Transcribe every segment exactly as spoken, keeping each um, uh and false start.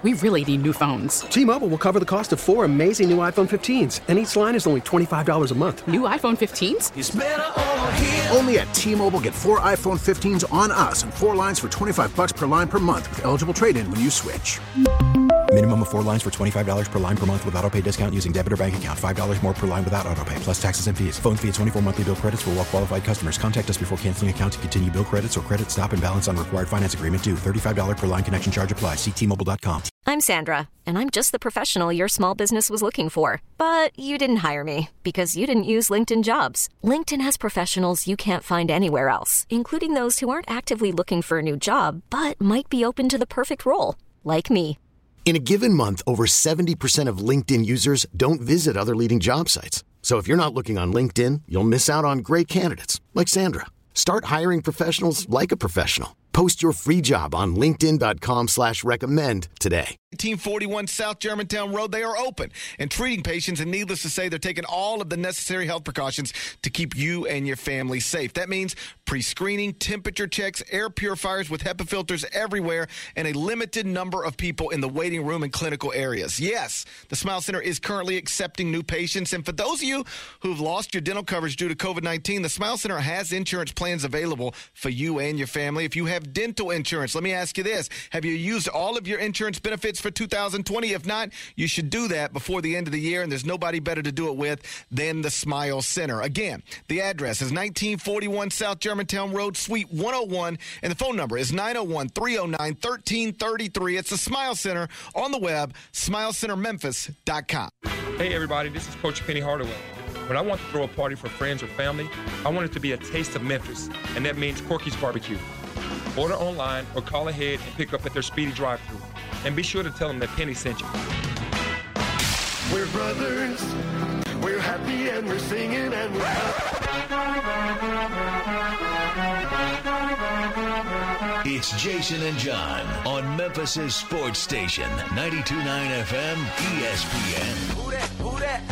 We really need new phones. T-Mobile will cover the cost of four amazing new iPhone fifteens, and each line is only twenty-five dollars a month. New iPhone fifteens? It's better over here. Only at T-Mobile, get four iPhone fifteens on us and four lines for twenty-five dollars per line per month with eligible trade-in when you switch. Minimum of four lines for twenty-five dollars per line per month with autopay discount using debit or bank account. five dollars more per line without autopay, plus taxes and fees. Phone fee at twenty-four monthly bill credits for well-qualified customers. Contact us before canceling account to continue bill credits or credit stop and balance on required finance agreement due. thirty-five dollars per line connection charge applies. See T Mobile dot com. I'm Sandra, and I'm just the professional your small business was looking for. But you didn't hire me because you didn't use LinkedIn Jobs. LinkedIn has professionals you can't find anywhere else, including those who aren't actively looking for a new job, but might be open to the perfect role, like me. In a given month, over seventy percent of LinkedIn users don't visit other leading job sites. So if you're not looking on LinkedIn, you'll miss out on great candidates like Sandra. Start hiring professionals like a professional. Post your free job on linkedin dot com slash recommend today. eighteen forty-one South Germantown Road, they are open and treating patients, and needless to say, they're taking all of the necessary health precautions to keep you and your family safe. That means pre-screening, temperature checks, air purifiers with HEPA filters everywhere, and a limited number of people in the waiting room and clinical areas. Yes, the Smile Center is currently accepting new patients, and for those of you who've lost your dental coverage due to COVID nineteen, the Smile Center has insurance plans available for you and your family. If you have dental insurance, let me ask you this. Have you used all of your insurance benefits for two thousand twenty? If not, you should do that before the end of the year, and there's nobody better to do it with than the Smile Center. Again, the address is nineteen forty-one South Germantown Road, Suite one oh one, and the phone number is nine oh one, three oh nine, one three three three. It's the Smile Center on the web, smile center memphis dot com. Hey, everybody, this is Coach Penny Hardaway. When I want to throw a party for friends or family, I want it to be a taste of Memphis, and that means Corky's Barbecue. Order online or call ahead and pick up at their speedy drive-thru. And be sure to tell them that Penny sent you. We're brothers. We're happy and we're singing and we're It's Jason and John on Memphis' sports station, ninety-two point nine F M E S P N. Who that? Who that?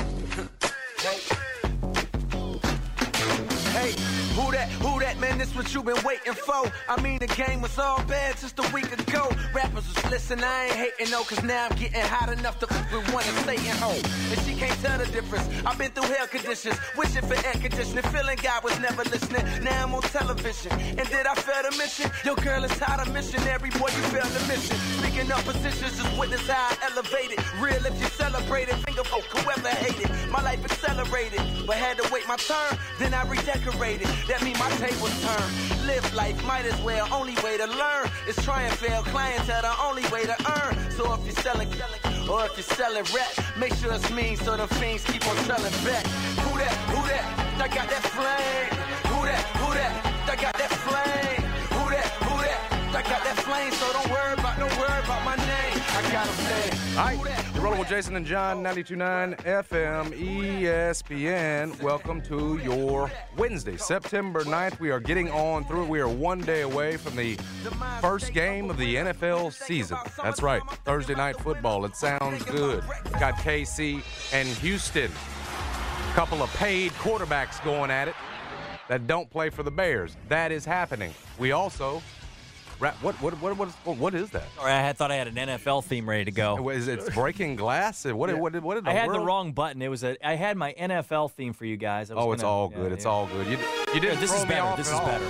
Hey, who that, who that, man, this what you been waiting for. I mean, the game was all bad just a week ago. Rappers was listening, I ain't hating no, cause now I'm getting hot enough to fuck with one and staying home. And she can't tell the difference. I've been through hell conditions, wishing for air conditioning, feeling God was never listening. Now I'm on television, and did I fail the mission? Your girl is hot, a missionary, boy, you failed the mission. Speaking of positions, just witness how I elevated. Real if you celebrate it, finger folk, whoever hated. My life accelerated, but had to wait my turn, then I redecorated. That mean my tables turn. Live life, might as well. Only way to learn is try and fail. Clientele, the only way to earn. So if you're selling, or if you're selling rap, make sure it's mean so the fiends keep on selling back. Who that? Who that? I got that flame. Who that? Who that? I got that flame. Who that? Who that? I got that flame. So don't worry about, don't worry about my name. I got a flame. All right, you're rolling with Jason and John, ninety-two point nine F M E S P N. Welcome to your Wednesday, September ninth. We are getting on through it. We are one day away from the first game of the N F L season. That's right, Thursday night football. It sounds good. Got K C and Houston. A couple of paid quarterbacks going at it that don't play for the Bears. That is happening. We also... What what what what is what is that? Sorry, I had, thought I had an N F L theme ready to go. Is it breaking glass? What yeah. what what did the I had world? the wrong button. It was a. I had my N F L theme for you guys. I was oh, it's gonna, all yeah, good. Yeah. It's all good. You you didn't. Yeah, this throw is me better. off This at is all. better.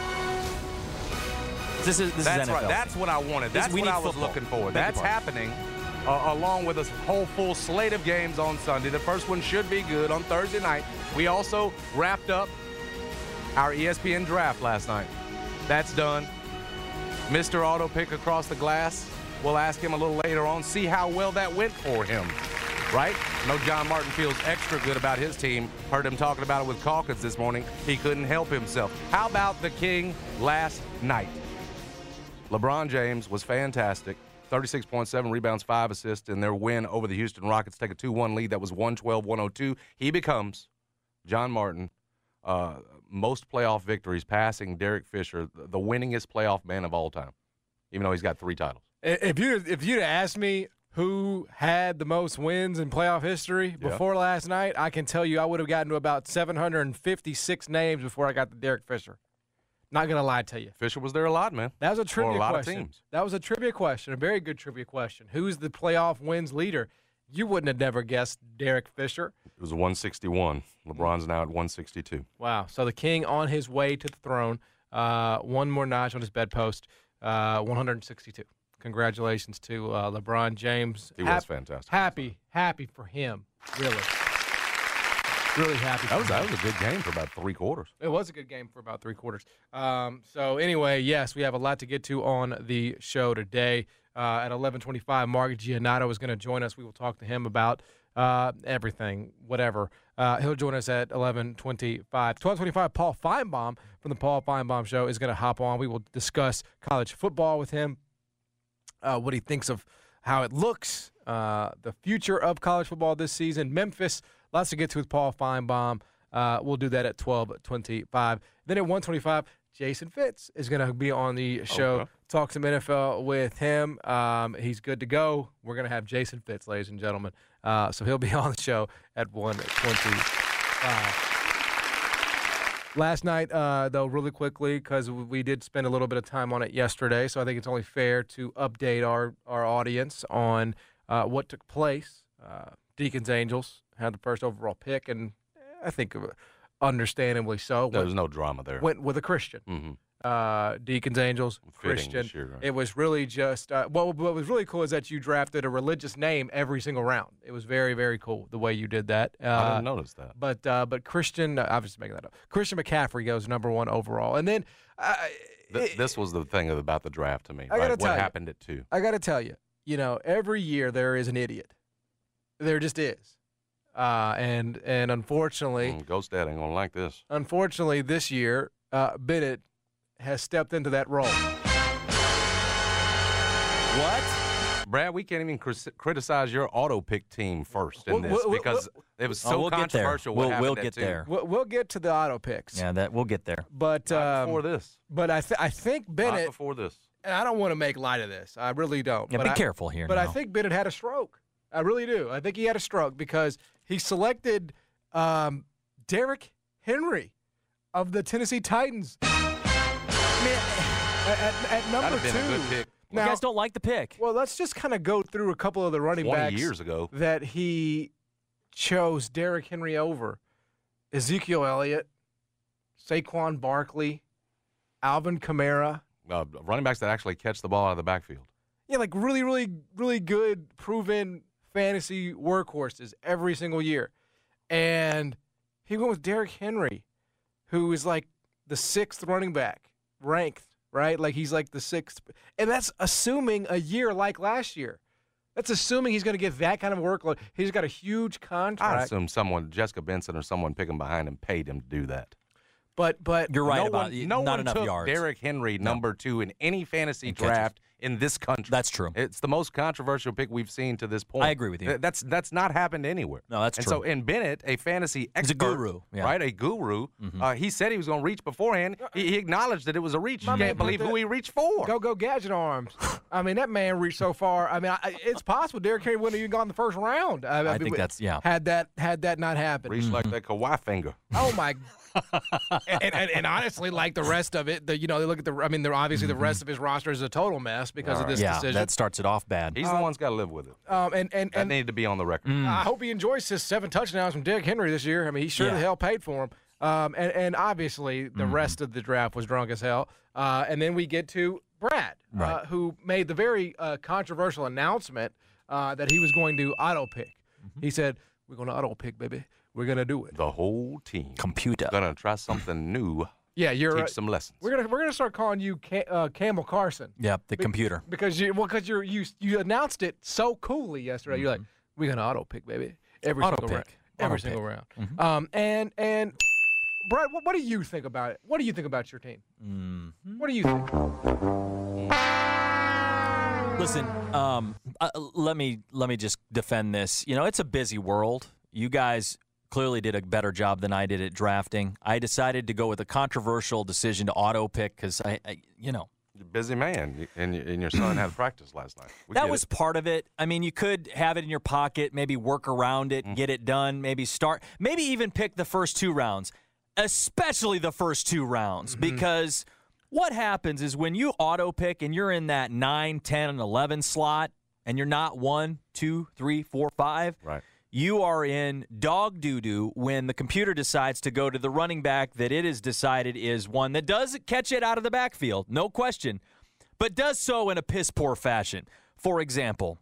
This is this That's is N F L. right. That's what I wanted. This, That's we what need I was football. looking for. Beg That's your happening, uh, along with a whole full slate of games on Sunday. The first one should be good on Thursday night. We also wrapped up our E S P N draft last night. That's done. Mister Auto Pick across the glass. We'll ask him a little later on, see how well that went for him, right? I know John Martin feels extra good about his team. Heard him talking about it with Calkins this morning. He couldn't help himself. How about the King last night? LeBron James was fantastic. thirty-six point seven rebounds, five assists in their win over the Houston Rockets. Take a two one lead. That was one twelve one oh two. He becomes, John Martin, uh, most playoff victories, passing Derek Fisher, the winningest playoff man of all time, even though he's got three titles. If you if you'd asked me who had the most wins in playoff history before yeah. last night, I can tell you I would have gotten to about seven hundred fifty-six names before I got to Derek Fisher. Not going to lie to you. Fisher was there a lot, man. That was a trivia For a lot question. of teams. That was a trivia question, a very good trivia question. Who's the playoff wins leader? You wouldn't have never guessed Derek Fisher. It was one sixty-one. LeBron's now at one sixty-two. Wow. So the king on his way to the throne. Uh, one more notch on his bedpost. Uh, one sixty-two. Congratulations to uh, LeBron James. He Hap- was fantastic. Happy, happy for him, really. Really happy. That was, for him. that was a good game for about three quarters. It was a good game for about three quarters. Um, so anyway, yes, we have a lot to get to on the show today. Uh, at eleven twenty-five, Mark Giannotto is going to join us. We will talk to him about uh, everything, whatever. Uh, he'll join us at eleven twenty-five. twelve twenty-five, Paul Feinbaum from the Paul Feinbaum Show is going to hop on. We will discuss college football with him, uh, what he thinks of how it looks, uh, the future of college football this season. Memphis, lots to get to with Paul Feinbaum. Uh, we'll do that at twelve twenty-five. Then at one twenty-five, Jason Fitz is going to be on the show. Okay. Talk some N F L with him. Um, he's good to go. We're going to have Jason Fitz, ladies and gentlemen. Uh, so he'll be on the show at one twenty-five. Last night, uh, though, really quickly, because we did spend a little bit of time on it yesterday, so I think it's only fair to update our, our audience on uh, what took place. Uh, Deacons Angels had the first overall pick, and I think understandably so. There was no drama there. Went with a Christian. Mm-hmm. Uh, Deacons Angels, Fitting Christian. this year, right? It was really just uh, well, what was really cool is that you drafted a religious name every single round. It was very, very cool the way you did that. Uh, I didn't notice that. But uh, but Christian, I was just making that up. Christian McCaffrey goes number one overall, and then uh, Th- this was the thing about the draft to me. I gotta right? tell What you, happened at two? I got to tell you, you know, every year there is an idiot. There just is, uh, and and unfortunately, Mm, Ghost Dad ain't gonna like this. unfortunately, this year uh, Bennett has stepped into that role. What? Brad, we can't even cri- criticize your auto pick team first in Well, this well, because well, it was Oh, so we'll get there. controversial. We'll, what happened we'll at get two. there. We'll, we'll get to the auto picks. Yeah, that we'll get there. But Not um, before this. But I th- I think Not Bennett. before this. And I don't want to make light of this. I really don't. Yeah, but be I, careful here But I now. think Bennett had a stroke. I really do. I think he had a stroke because he selected um, Derrick Henry of the Tennessee Titans. Man, at, at, at number That'd have been two. a good pick. Now, you guys don't like the pick. well, let's just kind of go through a couple of the running twenty backs years ago. that he chose Derrick Henry over. Ezekiel Elliott, Saquon Barkley, Alvin Kamara. Uh, running backs that actually catch the ball out of the backfield. Yeah, like really, really, really good, proven fantasy workhorses every single year. And he went with Derrick Henry, who is like the sixth running back ranked, right? Like he's like the sixth. And that's assuming a year like last year. That's assuming he's going to get that kind of workload. He's got a huge I contract. assume someone, Jessica Benson or someone picking behind him, paid him to do that. But but You're right no about one, it. no Not one enough took yards. Derrick Henry number two in any fantasy And catches. draft in this country. That's true. It's the most controversial pick we've seen to this point. I agree with you. Th- That's that's not happened anywhere. No, that's and true. so in Bennett, a fantasy He's a expert, guru, yeah. right? A guru. Mhm. Uh, he said he was going to reach beforehand. He, he acknowledged that it was a reach. My You man can't put believe the- who he reached for. Go, go, gadget arms. I mean, that man reached so far. I mean, I, it's possible Derrick Henry wouldn't have even gone the first round. I, I mean, think that's yeah. Had that had that not happened. Reached like that Kawhi finger. Oh my! and, and, and honestly, like the rest of it, the, you know, they look at the. I mean, they're obviously the rest of his roster is a total mess because All of right. this yeah, decision. that starts it off bad. He's the one that's got to live with it. Um, and and, That and needed to be on the record. I hope he enjoys his seven touchdowns from Derrick Henry this year. I mean, he sure Yeah. the hell paid for him. Um, and, and obviously, the Mm-hmm. rest of the draft was drunk as hell. Uh, and then we get to Brad, uh, Right. who made the very uh, controversial announcement uh, that he was going to auto pick. Mm-hmm. He said, "We're going to auto pick, baby. We're going to do it." The whole team. Computer. Gonna try something new. Yeah, you're Teach right. some lessons. We're gonna we're gonna start calling you Cam- uh, Campbell Carson. Yep, the Be- computer. because you well because you you you announced it so coolly yesterday. You're like, we're gonna auto pick, baby, every Auto single pick. round, every Auto single pick. round. Mhm. Um, and and Brad, what, what do you think about it? What do you think about your team? Mm-hmm. What do you think? Listen, um, uh, let me let me just defend this. You know, it's a busy world. You guys clearly did a better job than I did at drafting. I decided to go with a controversial decision to auto pick because I, I, you know, You're a busy man, and, y- and your son had practice last night. We that get was it. part of it. I mean, you could have it in your pocket, maybe work around it, get it done, maybe start, maybe even pick the first two rounds, especially the first two rounds, because What happens is when you auto pick and you're in that nine, ten, and eleven slot, and you're not one, two, three, four, five, right. you are in dog doo-doo when the computer decides to go to the running back that it has decided is one that does catch it out of the backfield, no question, but does so in a piss-poor fashion. For example,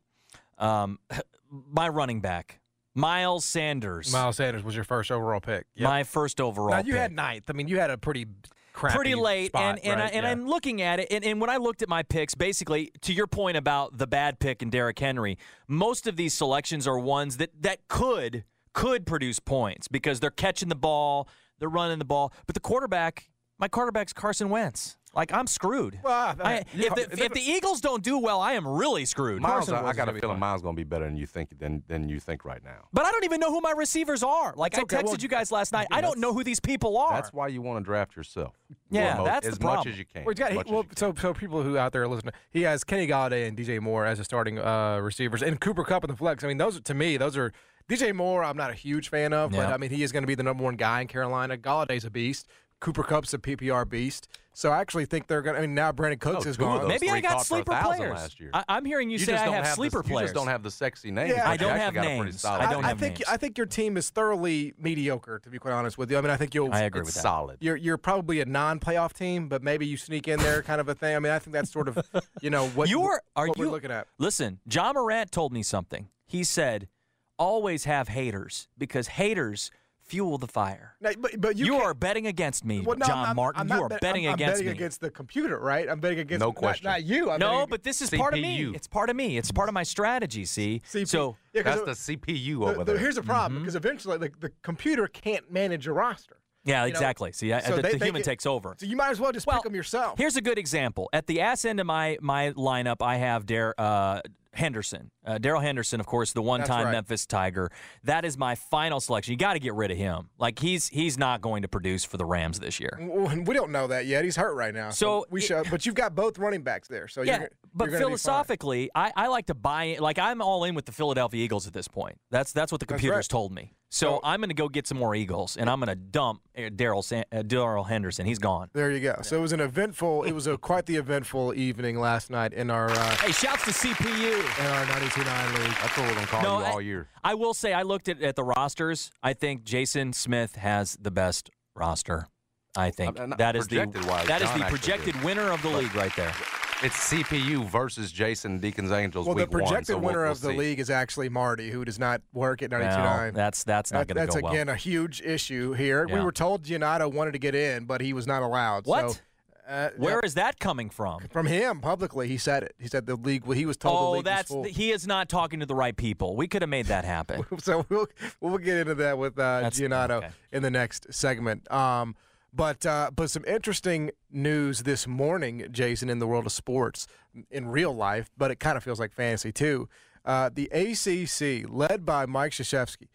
um, my running back, Miles Sanders. Miles Sanders was your first overall pick. Yep. My first overall now, you pick. had ninth. I mean, you had a pretty crappy Pretty late, spot, and and, right? I, and yeah. I'm looking at it, and, and when I looked at my picks, basically, to your point about the bad pick in Derrick Henry, most of these selections are ones that, that could could produce points because they're catching the ball, they're running the ball, but the quarterback, my quarterback's Carson Wentz. Like, I'm screwed. Well, I, if, the, if the Eagles don't do well, I am really screwed. Miles, I, I got a feeling Miles going to be better than you think than than you think right now. But I don't even know who my receivers are. Like, It's I okay. texted Well, you guys last night. I don't know who these people are. That's why you want to draft yourself. Yeah, Well, that's as the much problem. as you can. Well, he's got, as he, much as well you can. so so people who out there are listening, he has Kenny Galladay and D J Moore as a starting uh, receivers, and Cooper Kupp in the flex. I mean, those to me, those are D J Moore. I'm not a huge fan of, but Yeah. I mean, he is going to be the number one guy in Carolina. Galladay's a beast. Cooper Kupp's a P P R beast. So I actually think they're going to. I mean, now Brandon Cooks No, is two of gone. those Maybe I three got caught for a sleeper thousand players. last year. I, I'm hearing you, You say just I don't have the- sleeper you players. just don't have the sexy names. Yeah, but I you don't actually have got a pretty names. solid I I, don't I have think names. I think your team is thoroughly mediocre, to be quite honest with you. I mean, I think you'll. I agree It's with that. solid. You're you're probably a non-playoff team, but maybe you sneak in there, kind of a thing. I mean, I think that's sort of, you know, what You're, are what you, we're looking at. Listen, John Morant told me something. He said, always have haters because haters fuel the fire. Now, but, but you, You can't- are betting against me, Well, no, John I'm, Martin. I'm you not are bet- betting I'm, against I'm betting me. against the computer, right? I'm betting against No not- question. Not, you. I'm no, betting but this is C P U. part of me. It's part of me. It's part of my strategy, see? C P So yeah, 'cause That's the- the C P U the- over the- there. Here's the problem, because eventually the, the computer can't manage your roster. Yeah, You know, exactly. See, I- so the, they- the they human get- takes over. So you might as well just Well, pick them yourself. Here's a good example. At the ass end of my my lineup, I have Dar- uh, Henderson. Uh, Darrell Henderson, of course, the one-time right. Memphis Tiger. That is my final selection. You got to get rid of him. Like, he's he's not going to produce for the Rams this year. Well, we don't know that yet. He's hurt right now. So we it- should. But you've got both running backs there. So Yeah, you're, but you're gonna be fine. philosophically, I, I like to buy in. Like, I'm all in with the Philadelphia Eagles at this point. That's that's what the That's computers right. told me. So So- I'm going to go get some more Eagles, and I'm going to dump uh, Darrell San- uh, Darrell Henderson. He's gone. There you go. So it was an eventful. It was a quite the eventful evening last night in our uh, Hey, shouts to C P U. in our ninety-two nine league. That's what we're going to call No, you I- all year. I will say, I looked at, at the rosters. I think Jason Smith has the best roster. I think Uh, uh, that is the projected-wise, that is John the actually projected did. winner of the league right there. It's C P U versus Jason Deacons Angels Well, the week one. projected so we'll- winner we'll of the see. league is actually Marty, who does not work at ninety-two Well, nine. that's that's not That- going to that's go again well. a huge issue here. We Yeah. were told Giannotto wanted to get in, but he was not allowed. What? So, uh, Where yeah, is that coming from? from him publicly? He said it. He said the league. Well, he was told the Oh, league that's was full. he is not talking to the right people. We could have made that happen. So we'll we'll get into that with uh, That's- Giannotto okay. in the next segment. Um, but uh, but some interesting news this morning, Jason, in the world of sports, in real life, but it kind of feels like fantasy too. Uh, the A C C, led by Mike Krzyzewski,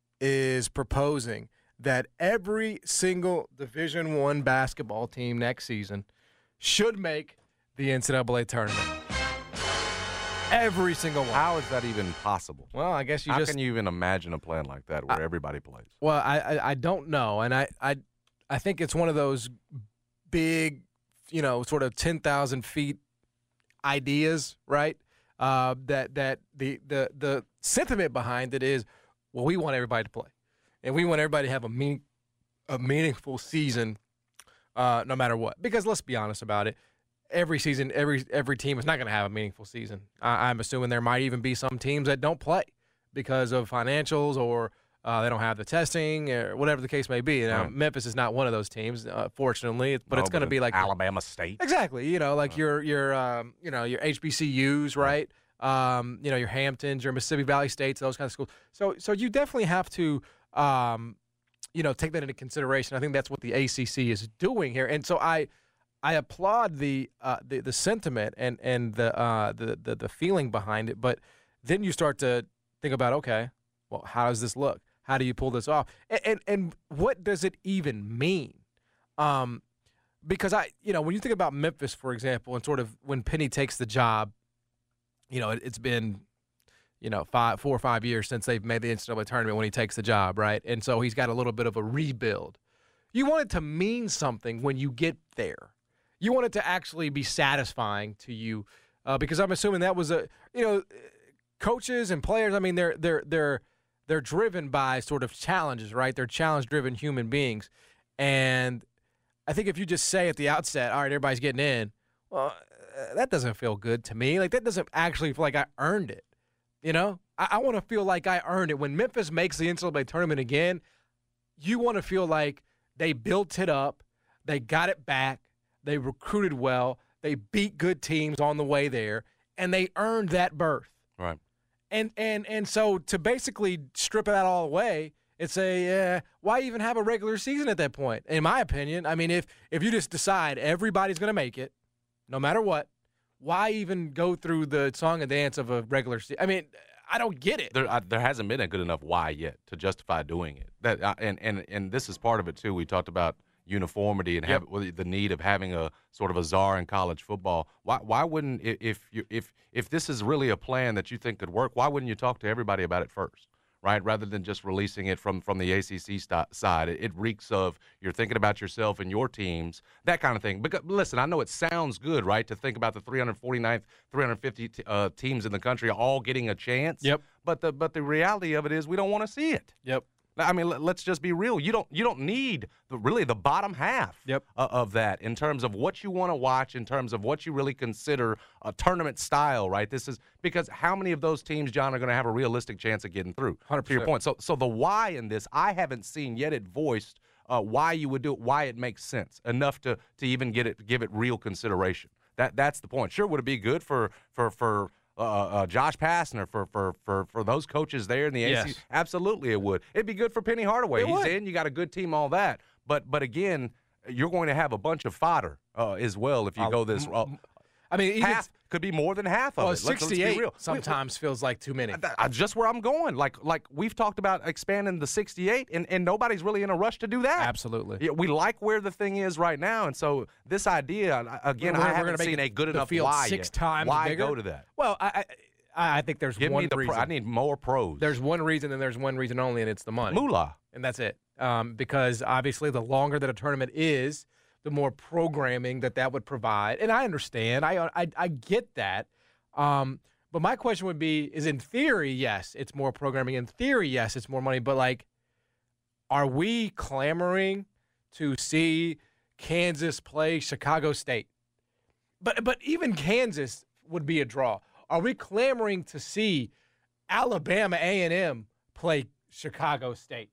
is proposing that every single Division One basketball team next season should make the N C double A tournament. Every single one. How is that even possible? Well, I guess you How just can you even imagine a plan like that where everybody plays? Well, I, I I don't know, and I I I think it's one of those big, you know, sort of ten thousand feet ideas, right? Uh, that that the the the sentiment behind it is, well, we want everybody to play, and we want everybody to have a meaning a meaningful season, uh, no matter what. Because let's be honest about it. Every season, every every team is not going to have a meaningful season. I, I'm assuming there might even be some teams that don't play because of financials or uh, they don't have the testing or whatever the case may be. Now, Right. Memphis is not one of those teams, uh, fortunately, but No, it's going to be like Alabama State. exactly, you know, like your your um, you know your H B C Us, right? Um, you know your Hamptons, your Mississippi Valley States, those kind of schools. So so you definitely have to. Um, you know, take that into consideration. I think that's what the A C C is doing here, and so I. I applaud the, uh, the the sentiment and and the, uh, the the the feeling behind it, but then you start to think about, okay, well, how does this look? How do you pull this off? And and, and what does it even mean? Um, because I, you know, when you think about Memphis, for example, and sort of when Penny takes the job, you know, it, it's been, you know, five, four or five years since they've made the N C double A tournament when he takes the job, right? And so he's got a little bit of a rebuild. You want it to mean something when you get there. You want it to actually be satisfying to you, uh, because I'm assuming that was a you know, coaches and players. I mean, they're they're they're they're driven by sort of challenges, right? They're challenge-driven human beings, and I think if you just say at the outset, all right, everybody's getting in, well, uh, that doesn't feel good to me. Like, that doesn't actually feel like I earned it. You know, I, I want to feel like I earned it. When Memphis makes the N C double A tournament again, you want to feel like they built it up, they got it back, they recruited well, they beat good teams on the way there, and they earned that berth. Right. And and and so to basically strip that all away and say, uh, why even have a regular season at that point? In my opinion, I mean, if if you just decide everybody's going to make it, no matter what, why even go through the song and dance of a regular season? I mean, I don't get it. There, I, there hasn't been a good enough why yet to justify doing it. That uh, and, and and this is part of it too. We talked about uniformity and Yep. have, well, the need of having a sort of a czar in college football. Why why wouldn't i- if you if if this is really a plan that you think could work? Why wouldn't you talk to everybody about it first? Right, rather than just releasing it from, from the A C C st- side. It, it reeks of you're thinking about yourself and your teams, that kind of thing. Because listen, I know it sounds good, right, to think about the three hundred forty-ninth, three hundred fifty t- uh, teams in the country all getting a chance. Yep. But the but the reality of it is we don't want to see it. Yep. I mean, let- let's just be real. You don't you don't need the, really the bottom half Yep. uh, of that in terms of what you want to watch, in terms of what you really consider a tournament style, right? This is because how many of those teams, John, are going to have a realistic chance of getting through? one hundred percent. To your point. So so the why in this, I haven't seen yet it voiced uh, why you would do it, why it makes sense enough to to even get it give it real consideration. That that's the point. Sure, would it be good for for for Uh, uh, Josh Pastner, for, for for for those coaches there in the A C C? Yes. Absolutely it would. It'd be good for Penny Hardaway. It He's would. in. You got a good team, all that. But but again, you're going to have a bunch of fodder uh, as well if you Uh, go this. Uh, I mean, even half could be more than half of well, it. Let's, let's be sixty-eight real. sometimes feels like too many. That- uh, just where I'm going. Like like we've talked about expanding the sixty-eight, and, and nobody's really in a rush to do that. Absolutely. Yeah, we like where the thing is right now, and so this idea uh, again, We're- I we're haven't gonna make seen it a good the enough field why six yet. times Why bigger? go to that? Well, I, I I think there's Give one me the. reason. Pro, I need more pros. There's one reason, and there's one reason only, and it's the money. moolah. And that's it. Um, because obviously, the longer that a tournament is, the more programming that that would provide. And I understand. I I, I get that. Um, but my question would be: is in theory, yes, it's more programming. In theory, yes, it's more money. But like, are we clamoring to see Kansas play Chicago State? But but even Kansas would be a draw. Are we clamoring to see Alabama A and M play Chicago State?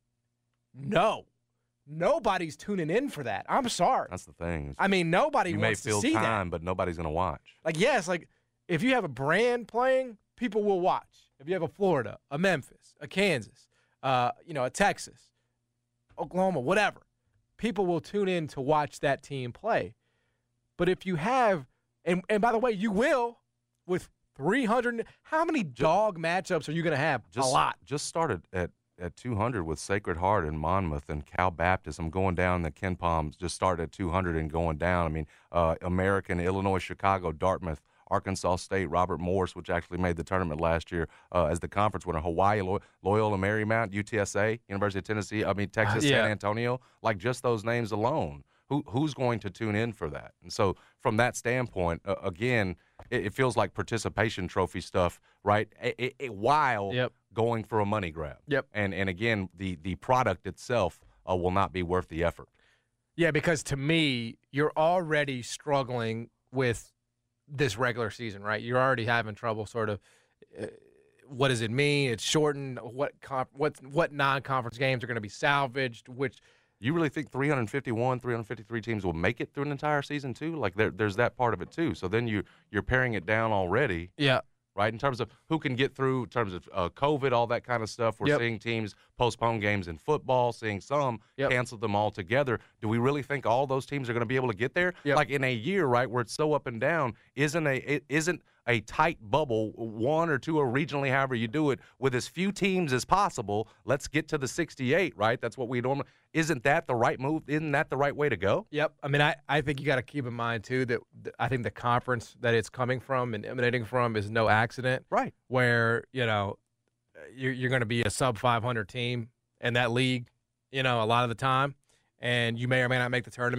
No. Nobody's tuning in for that. I'm sorry. That's the thing. I mean, nobody you may wants to feel see time, that. but nobody's going to watch. Like, yes, like if you have a brand playing, people will watch. If you have a Florida, a Memphis, a Kansas, uh, you know, a Texas, Oklahoma, whatever, people will tune in to watch that team play. But if you have, and, and by the way, you will with three hundred, how many dog matchups are you going to have? Just, a lot. Just started at, at two hundred with Sacred Heart and Monmouth and Cal Baptist. I'm going down the Ken Palms, just started at two hundred and going down. I mean, uh, American, Illinois, Chicago, Dartmouth, Arkansas State, Robert Morris, which actually made the tournament last year uh, as the conference winner, Hawaii, Loy- Loyola Marymount, U T S A, University of Tennessee, I mean, Texas, Uh, yeah. San Antonio. Like, just those names alone. Who, who's going to tune in for that? And so from that standpoint, uh, again, it, it feels like participation trophy stuff, right? It, it, it, while Yep. going for a money grab. Yep. And and again, the the product itself uh, will not be worth the effort. Yeah, because to me, you're already struggling with this regular season, right? You're already having trouble sort of uh, what does it mean? It's shortened. What conf- what what non-conference games are going to be salvaged? Which You really think three hundred fifty-one, three hundred fifty-three teams will make it through an entire season too? Like there, there's that part of it too. So then you you're paring it down already. Yeah. Right, in terms of who can get through, in terms of uh, COVID, all that kind of stuff. We're Yep. seeing teams postpone games in football, seeing some Yep. cancel them all together. Do we really think all those teams are going to be able to get there? Yep. Like in a year, right, where it's so up and down, isn't a it isn't a tight bubble, one or two or regionally, however you do it, with as few teams as possible. Let's get to the sixty-eight, right? That's what we normally. Isn't that the right move? Isn't that the right way to go? Yep. I mean, I, I think you got to keep in mind, too, that th- I think the conference that it's coming from and emanating from is no accident. Right. Where, you know, you're, you're going to be a sub five hundred team in that league, you know, a lot of the time, and you may or may not make the tournament.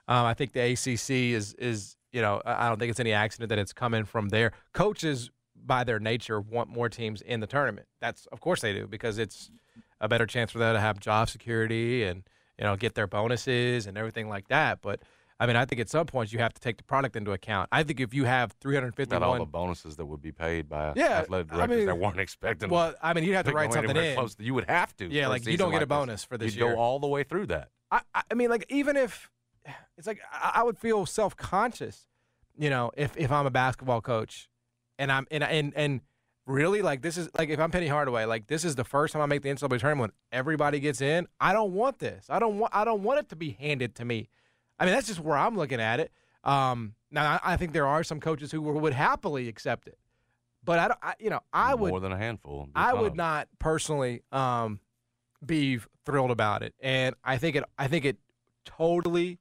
Um, I think the A C C is is you know I don't think it's any accident that it's coming from there. Coaches, by their nature, want more teams in the tournament. That's of course they do, because it's a better chance for them to have job security and you know get their bonuses and everything like that. But I mean, I think at some point you have to take the product into account. I think if you have three hundred fifty-one, not all the bonuses that would be paid by yeah, athletic directors I mean, that weren't expecting. Well, I mean, you'd have to write something in. Close. You would have to. Yeah, like you don't get like a bonus this. for this You'd year. go all the way through that. I, I mean, like even if it's like I, I would feel self-conscious, you know, if if I'm a basketball coach, and I'm and and and really like this is like if I'm Penny Hardaway, like this is the first time I make the N C double A tournament when everybody gets in. I don't want this. I don't want. I don't want it to be handed to me. I mean, that's just where I'm looking at it. Um, now, I, I think there are some coaches who would happily accept it, but I don't. I, you know, I would more than a handful. I would not personally um, be thrilled about it, and I think it. I think it totally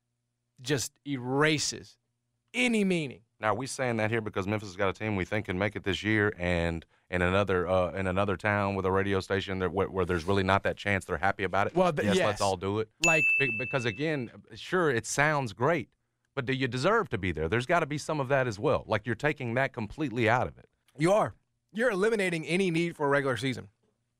just erases any meaning. Now, are we saying that here because Memphis has got a team we think can make it this year, and in another uh, in another town with a radio station that, where, where there's really not that chance they're happy about it? Well, th- yes, yes, let's all do it. Like because again, sure, it sounds great, but do you deserve to be there? There's got to be some of that as well. Like you're taking that completely out of it. You are. You're eliminating any need for a regular season.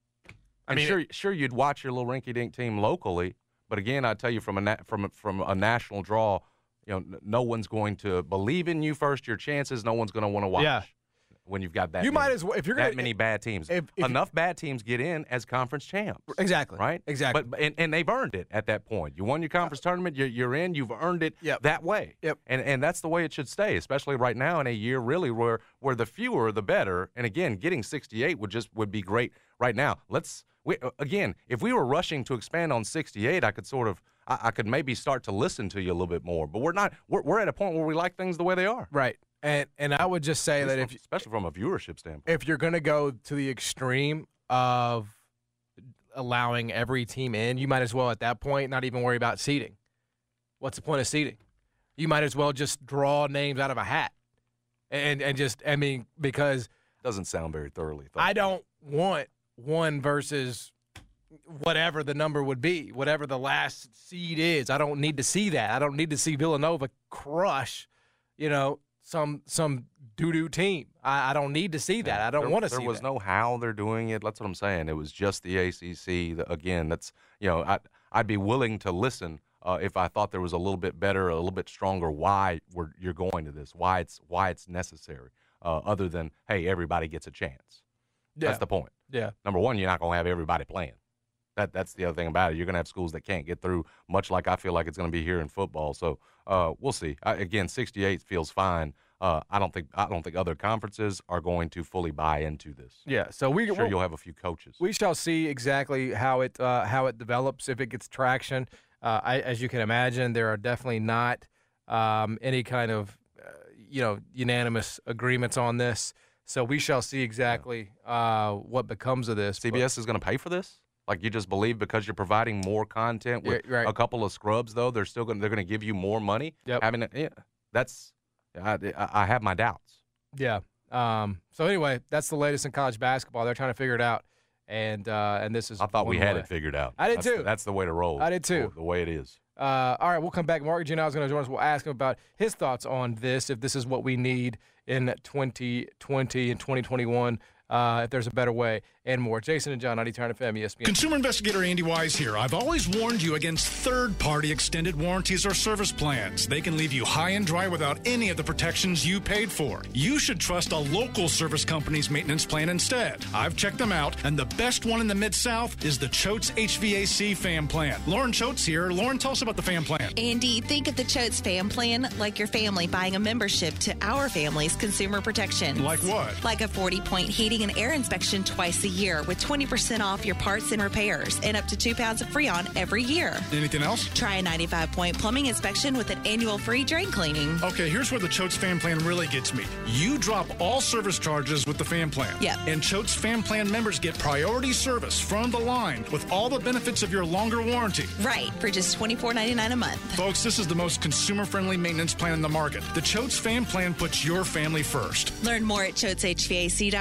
I mean, sure, sure, you'd watch your little rinky-dink team locally, but again, I tell you, from a na- from from a national draw, you know, no one's going to believe in you first. Your chances, no one's going to want to watch. Yeah. When you've got that, you many, might as well if you're that gonna, many bad teams. If, if Enough bad teams get in as conference champs. Exactly. Right. Exactly. But and, and they've earned it at that point. You won your conference tournament. You're, you're in. You've earned it yep. that way. Yep. And and that's the way it should stay, especially right now in a year really where where the fewer the better. And again, getting sixty-eight would just would be great right now. Let's we, again, if we were rushing to expand on sixty-eight, I could sort of. I, I could maybe start to listen to you a little bit more. But we're not. We're, we're at a point where we like things the way they are. Right. And and I would just say that from, if especially from a viewership standpoint, if you're going to go to the extreme of allowing every team in, you might as well at that point not even worry about seeding. What's the point of seeding? You might as well just draw names out of a hat, and and just I mean because it doesn't sound very thoroughly thought. I don't want one versus whatever the number would be, whatever the last seed is. I don't need to see that. I don't need to see Villanova crush, you know. Some some doo-doo team. I, I don't need to see that. I don't there, want to see that. There was no how they're doing it. That's what I'm saying. It was just the A C C. The, again, that's you know, I, I'd be willing to listen uh, if I thought there was a little bit better, a little bit stronger why we're, you're going to this, why it's why it's necessary, uh, other than, hey, everybody gets a chance. Yeah. That's the point. Yeah. Number one, you're not going to have everybody playing. That That's the other thing about it. You're going to have schools that can't get through, much like I feel like it's going to be here in football. So uh, we'll see. I, again, sixty-eight feels fine. Uh, I don't think I don't think other conferences are going to fully buy into this. Yeah, so we sure we'll, you'll have a few coaches. We shall see exactly how it uh, how it develops, if it gets traction. Uh, I, as you can imagine, there are definitely not um, any kind of uh, you know unanimous agreements on this. So we shall see exactly uh, what becomes of this. C B S but, is going to pay for this. Like you just believe because you're providing more content with yeah, right. a couple of scrubs, though they're still going they're going to give you more money. Yep. Having it, yeah, that's. I, I have my doubts. Yeah. Um, so anyway, that's the latest in college basketball. They're trying to figure it out, and uh, and this is. I thought we had way. it figured out. I did that's too. The, that's the way to roll. I did too. The, the way it is. Uh, all right, we'll come back. Mark Giannotto is going to join us. We'll ask him about his thoughts on this, if this is what we need in twenty twenty and twenty twenty-one. Uh, if there's a better way, and more. Jason and John, ninety-nine F M, E S P N. Consumer investigator Andy Wise here. I've always warned you against third-party extended warranties or service plans. They can leave you high and dry without any of the protections you paid for. You should trust a local service company's maintenance plan instead. I've checked them out, and the best one in the Mid-South is the Choates H V A C Fam Plan. Lauren Choates here. Lauren, tell us about the Fam Plan. Andy, think of the Choates Fam Plan like your family buying a membership to our family's consumer protection. Like what? Like a forty-point heating and air inspection twice a year with twenty percent off your parts and repairs and up to two pounds of Freon every year. Anything else? Try a ninety-five point plumbing inspection with an annual free drain cleaning. Okay, here's where the Choates Fam Plan really gets me. You drop all service charges with the Fam Plan. Yep. And Choates Fam Plan members get priority service from the line with all the benefits of your longer warranty. Right, for just twenty-four ninety-nine a month. Folks, this is the most consumer-friendly maintenance plan in the market. The Choates Fam Plan puts your family first. Learn more at choates H V A C dot com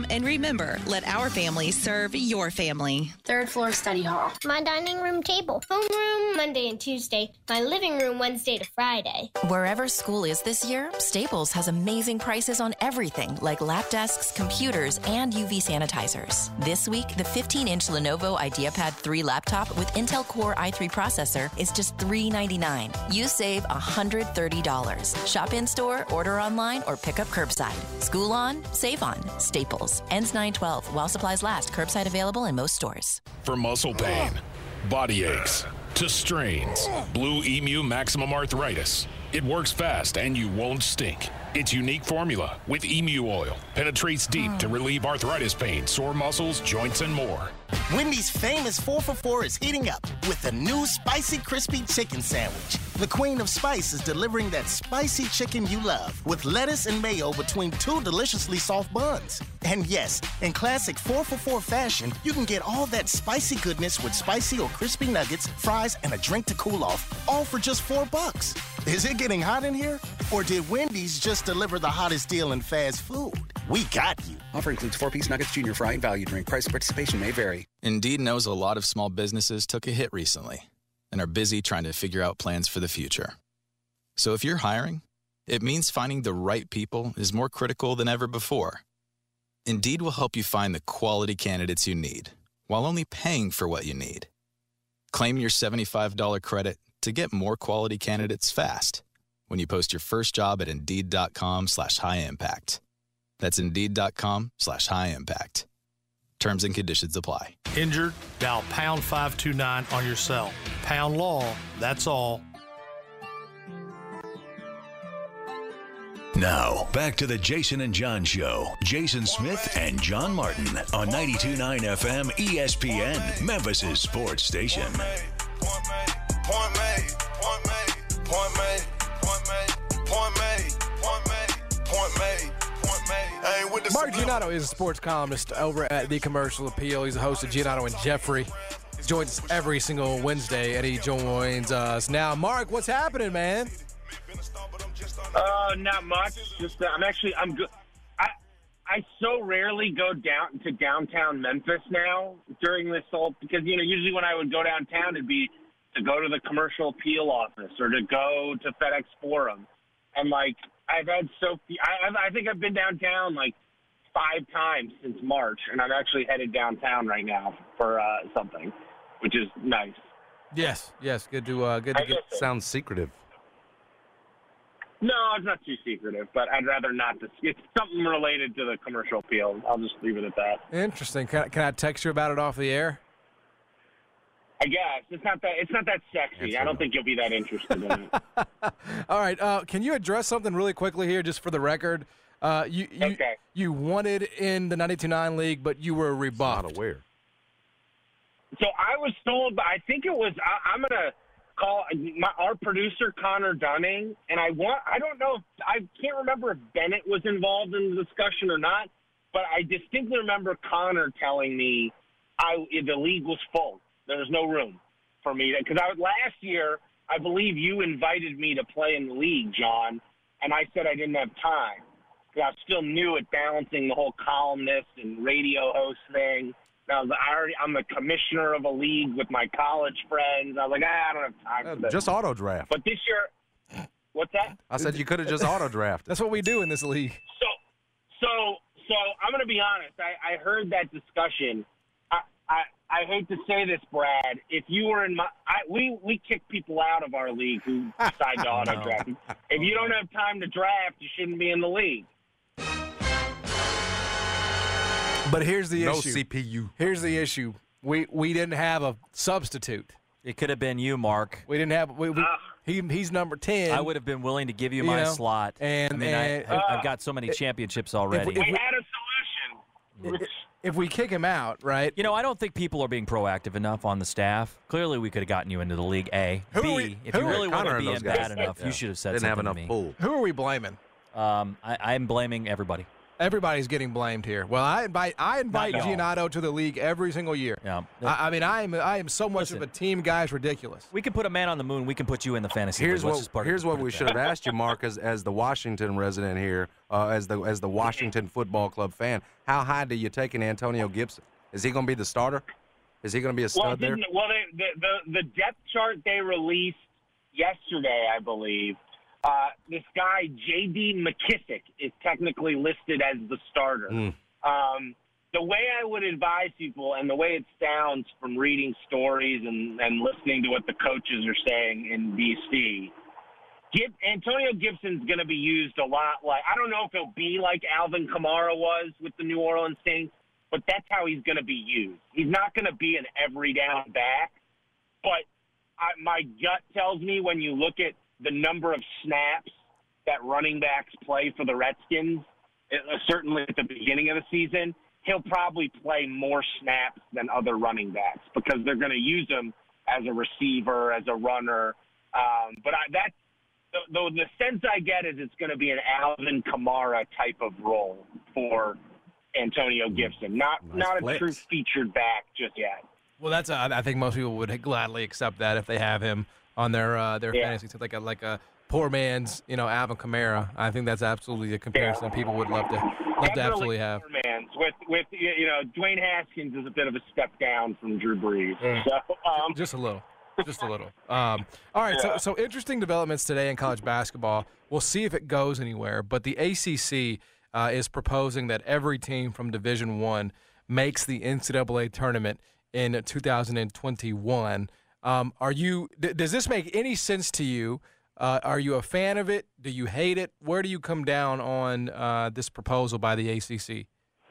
com. And remember, let our family serve your family. Third floor study hall. My dining room table. Homeroom Monday and Tuesday. My living room Wednesday to Friday. Wherever school is this year, Staples has amazing prices on everything like lap desks, computers, and U V sanitizers. This week, the fifteen-inch Lenovo IdeaPad three laptop with Intel Core i three processor is just three ninety-nine. You save one hundred thirty dollars. Shop in-store, order online, or pick up curbside. School on, save on. Staples. Ends nine twelve. While supplies last. Curbside available in most stores. For muscle pain, body aches, to strains, Blue Emu Maximum Arthritis. It works fast and you won't stink. Its unique formula with emu oil penetrates deep to relieve arthritis pain, sore muscles, joints, and more. Wendy's famous four for four is heating up with the new Spicy Crispy Chicken Sandwich. The Queen of Spice is delivering that spicy chicken you love with lettuce and mayo between two deliciously soft buns. And yes, in classic four for four fashion, you can get all that spicy goodness with spicy or crispy nuggets, fries, and a drink to cool off, all for just four bucks. Is it getting hot in here? Or did Wendy's just deliver the hottest deal in fast food? We got you. Offer includes four-piece nuggets, junior fry, and value drink. Price and participation may vary. Indeed knows a lot of small businesses took a hit recently and are busy trying to figure out plans for the future. So if you're hiring, it means finding the right people is more critical than ever before. Indeed will help you find the quality candidates you need while only paying for what you need. Claim your seventy-five dollars credit to get more quality candidates fast when you post your first job at Indeed.com slash high impact. That's Indeed.com slash high impact. Terms and conditions apply. Injured? Dial pound five two nine on your cell. Pound law, that's all. Now, back to the Jason and John Show. Jason Smith and John Martin on ninety-two point nine F M E S P N, Memphis' sports station. Point made, point made, point made, point made, point made, point made, point made, point made. Hey, with the Mark Giannotto is a sports columnist over at The Commercial Appeal. He's the host of Giannotto and Jeffrey. He joins us every single Wednesday, and he joins us now. Mark, what's happening, man? Uh, not much. Just uh, I'm actually I'm good. I I so rarely go down to downtown Memphis now during this whole because you know usually when I would go downtown it'd be to go to the Commercial Appeal office or to go to FedEx Forum, and like I've had so few, I I think I've been downtown like five times since March, and I'm actually headed downtown right now for uh, something, which is nice. Yes, yes, good to uh, good to get. Sounds secretive. No, it's not too secretive, but I'd rather not. Dis- it's something related to the Commercial Appeal. I'll just leave it at that. Interesting. Can I, can I text you about it off the air? I guess it's not that it's not that sexy. I don't think you'll be that interested in it. All right. Uh, can you address something really quickly here, just for the record? Uh, you you, okay. you wanted in the ninety-two point nine league, but you were rebuffed. Not aware. So I was told, but I think it was. I, I'm gonna call my, our producer Connor Dunning, and I want. I don't know. If, I can't remember if Bennett was involved in the discussion or not, but I distinctly remember Connor telling me I the league was full. There was no room for me because I was last year. I believe you invited me to play in the league, John, and I said I didn't have time. I was still new at balancing the whole columnist and radio host thing. I was I already I'm the commissioner of a league with my college friends. I was like, ah, I don't have time for this. Just auto draft. But this year, what's that? I said you could have just auto draft. That's what we do in this league. So, so, so I'm going to be honest. I, I heard that discussion. I, I, I hate to say this, Brad. If you were in my, I, we we kick people out of our league who decide to auto draft. If you don't have time to draft, you shouldn't be in the league. But here's the no issue. C P U. Here's the issue. We we didn't have a substitute. It could have been you, Mark. We didn't have. We, we, uh, he he's number ten. I would have been willing to give you, you my know, slot. And I mean, and, I, uh, I've got so many championships already. We had a solution. If, if we kick him out, right? You know, I don't think people are being proactive enough on the staff. Clearly, we could have gotten you into the league. A, who B. We, if you really want to be bad guys. enough, yeah. you should have said Didn't something have enough to me. pull. Who are we blaming? Um, I, I'm blaming everybody. Everybody's getting blamed here. Well, I invite I invite Not- no. Giannotto to the league every single year. Yeah. I, I mean, I am I am so much Listen. of a team guy. It's ridiculous. We can put a man on the moon. We can put you in the fantasy Here's league. Let's what just part- here's what put it we there. should have asked you, Mark, as as the Washington resident here, uh, as the as the Washington Football Club fan. How high do you take in Antonio Gibson? Is he going to be the starter? Is he going to be a stud Well, there? didn't- well they, the, the the depth chart they released yesterday, I believe, uh, this guy J D McKissick is technically listed as the starter. Mm. Um, the way I would advise people, and the way it sounds from reading stories and, and listening to what the coaches are saying in D C, Gib, Antonio Gibson's going to be used a lot like, I don't know if he'll be like Alvin Kamara was with the New Orleans Saints, but that's how he's going to be used. He's not going to be an every down back, but I, my gut tells me when you look at the number of snaps that running backs play for the Redskins, uh, certainly at the beginning of the season, he'll probably play more snaps than other running backs because they're going to use him as a receiver, as a runner. Um, but I, that's the, the, the sense I get is it's going to be an Alvin Kamara type of role for Antonio Gibson, not Nice not a flex. true featured back just yet. Well, that's a, I think most people would gladly accept that if they have him on their uh, their Yeah. fantasy team, like a like a poor man's, you know, Alvin Kamara. I think that's absolutely a comparison people would love to love to absolutely have. Man's with with you know Dwayne Haskins is a bit of a step down from Drew Brees. Mm. So um, Just a little. Just a little. Um, all right, Yeah. so, so interesting developments today in college basketball. We'll see if it goes anywhere, but the A C C uh, is proposing that every team from Division One makes the N C double A tournament in two thousand twenty-one. Um, are you? Th- does this make any sense to you? Uh, are you a fan of it? Do you hate it? Where do you come down on uh, this proposal by the A C C?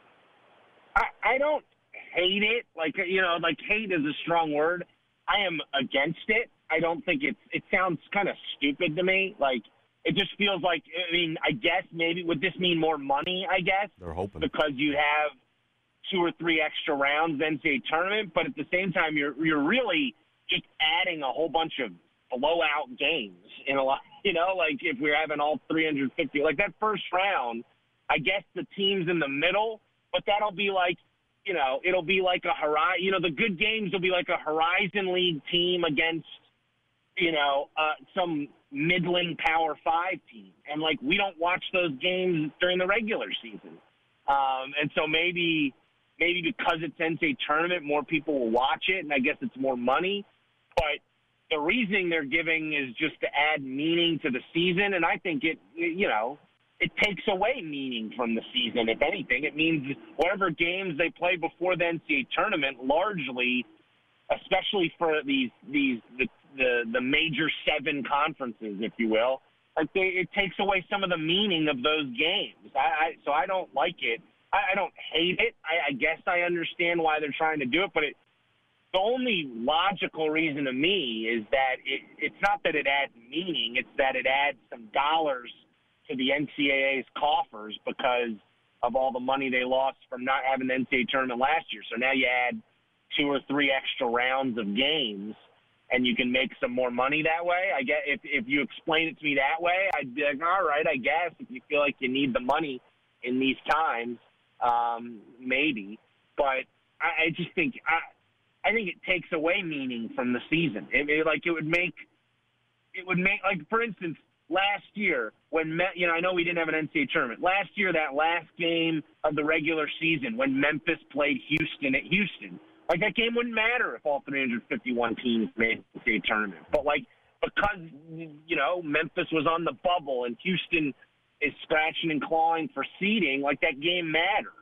I, I don't hate it. Like you know, like hate is a strong word. I am against it. I don't think it's. It sounds kind of stupid to me. Like it just feels like. I mean, I guess maybe would this mean more money? I guess They're hoping. because you have two or three extra rounds N C double A tournament, but at the same time, you're you're really just adding a whole bunch of blowout games in a lot. You know, like if we're having all three hundred fifty, like that first round, I guess the teams in the middle, but that'll be like, you know, it'll be like a Horizon. You know, the good games will be like a Horizon League team against, you know, uh, some middling Power Five team, and like we don't watch those games during the regular season, um, and so maybe. Maybe because it's N C double A tournament, more people will watch it, and I guess it's more money. But the reasoning they're giving is just to add meaning to the season, and I think it, you know, it takes away meaning from the season. If anything, it means whatever games they play before the N C double A tournament, largely, especially for these these the the, the major seven conferences, if you will, like they, it takes away some of the meaning of those games. I, I so I don't like it. I don't hate it. I, I guess I understand why they're trying to do it, but it, the only logical reason to me is that it, it's not that it adds meaning, it's that it adds some dollars to the N C double A's coffers because of all the money they lost from not having the N C double A tournament last year. So now you add two or three extra rounds of games, and you can make some more money that way. I get if if you explain it to me that way, I'd be like, all right, I guess if you feel like you need the money in these times. Um, maybe, but I, I just think I, I think it takes away meaning from the season. It, it, like it would make, it would make like for instance last year when Me- you know I know we didn't have an N C double A tournament last year. That last game of the regular season when Memphis played Houston at Houston, like that game wouldn't matter if all three hundred fifty-one teams made the N C double A tournament. But like because you know Memphis was on the bubble and Houston is scratching and clawing for seeding, like that game mattered.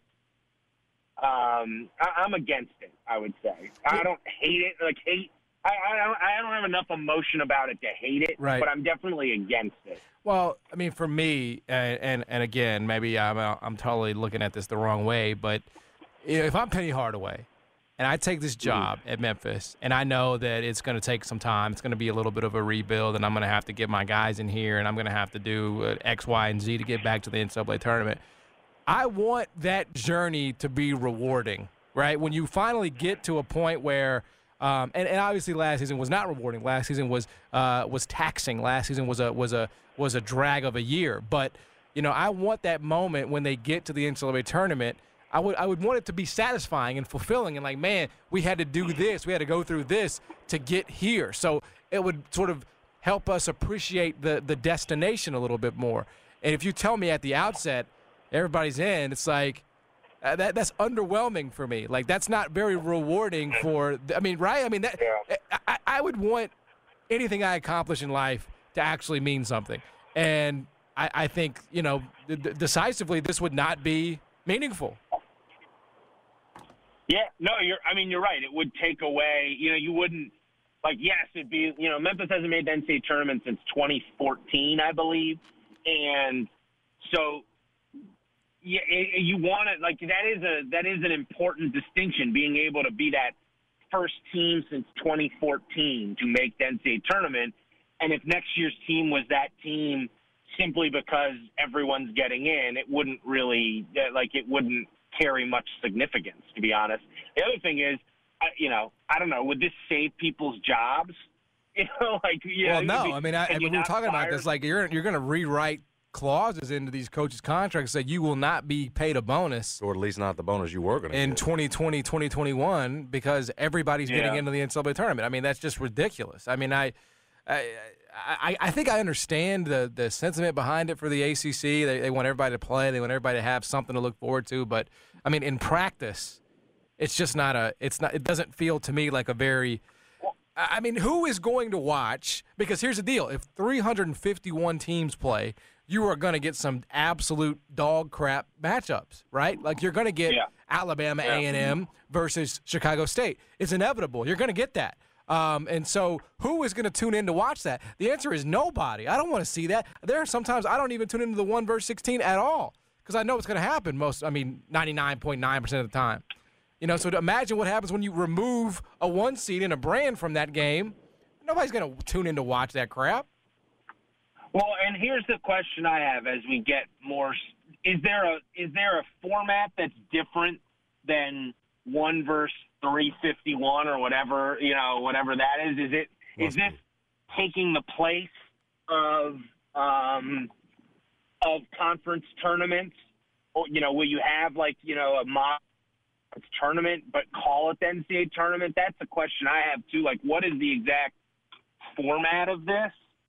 Um, I, I'm against it, I would say. I don't hate it. Like hate, I, I don't. I don't have enough emotion about it to hate it. Right. But I'm definitely against it. Well, I mean, for me, and and, and again, maybe I'm uh, I'm totally looking at this the wrong way, but you know, if I'm Penny Hardaway, and I take this job at Memphis, and I know that it's going to take some time, it's going to be a little bit of a rebuild, and I'm going to have to get my guys in here, and I'm going to have to do uh, X, Y, and Z to get back to the N C double A tournament. I want that journey to be rewarding, right? When you finally get to a point where, um, and, and obviously last season was not rewarding. Last season was uh, was taxing. Last season was a was a was a drag of a year. But You know, I want that moment when they get to the N C double A tournament. I would I would want it to be satisfying and fulfilling and like, man, we had to do this. We had to go through this to get here. So it would sort of help us appreciate the, the destination a little bit more. And if you tell me at the outset everybody's in, it's like uh, that that's underwhelming for me. Like, that's not very rewarding for – I mean, right? I mean, that, I, I would want anything I accomplish in life to actually mean something. And I, I think, you know, d- decisively this would not be meaningful. Yeah, no, you're. I mean, you're right. It would take away. You know, you wouldn't like. Yes, it'd be. You know, Memphis hasn't made the N C double A tournament since twenty fourteen, I believe, and so yeah, it, you want it. Like that is a that is an important distinction. Being able to be that first team since twenty fourteen to make the N C double A tournament, and if next year's team was that team simply because everyone's getting in, it wouldn't really like it wouldn't. carry much significance, to be honest. The other thing is, I, you know, I don't know, would this save people's jobs? You know, like, you well, know, no. be, I mean, I, I mean we were talking fired? about this. Like, you're you're going to rewrite clauses into these coaches' contracts that you will not be paid a bonus, or at least not the bonus you were going to in get. twenty twenty, twenty twenty-one because everybody's Yeah. getting into the N C double A tournament. I mean, that's just ridiculous. I mean, I. I, I, I think I understand the, the sentiment behind it for the A C C. They, they want everybody to play. They want everybody to have something to look forward to. But I mean, in practice, it's just not a. It's not. It doesn't feel to me like a very. I mean, who is going to watch? Because here's the deal: if three hundred fifty-one teams play, you are going to get some absolute dog crap matchups, right? Like you're going to get Yeah. Alabama Yeah. A and M versus Chicago State. It's inevitable. You're going to get that. Um, and so who is going to tune in to watch that? The answer is nobody. I don't want to see that. There are sometimes I don't even tune into the one versus sixteen at all because I know it's going to happen most, I mean, ninety-nine point nine percent of the time. You know, so to imagine what happens when you remove a one seed and a brand from that game. Nobody's going to tune in to watch that crap. Well, and here's the question I have as we get more: is there a is there a format that's different than one versus three fifty-one or whatever, you know, whatever that is? Is it is this taking the place of um, of conference tournaments? Or, you know, will you have like, you know, a mock tournament but call it the N C double A tournament? That's the question I have too. Like, what is the exact format of this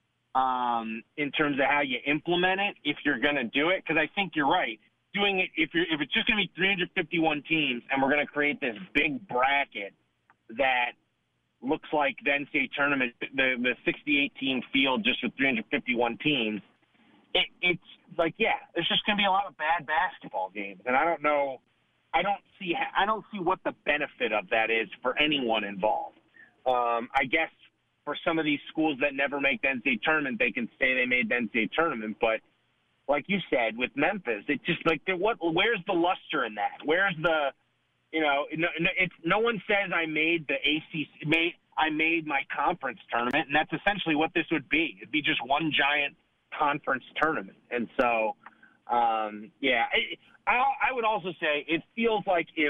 um, in terms of how you implement it if you're going to do it? Because I think you're right. Doing it if you're if it's just going to be three hundred fifty-one teams and we're going to create this big bracket that looks like the N C double A tournament, the the sixty-eight team field just with three hundred fifty-one teams, it, it's like yeah, there's just going to be a lot of bad basketball games, and I don't know, I don't see I don't see what the benefit of that is for anyone involved. Um, I guess for some of these schools that never make the N C double A tournament, they can say they made the N C double A tournament, but like you said, with Memphis, it's just like, what? Where's the luster in that? Where's the, you know, it's no one says I made the A C C, made, I made my conference tournament, and that's essentially what this would be. It'd be just one giant conference tournament. And so, um, yeah, I, I would also say it feels like if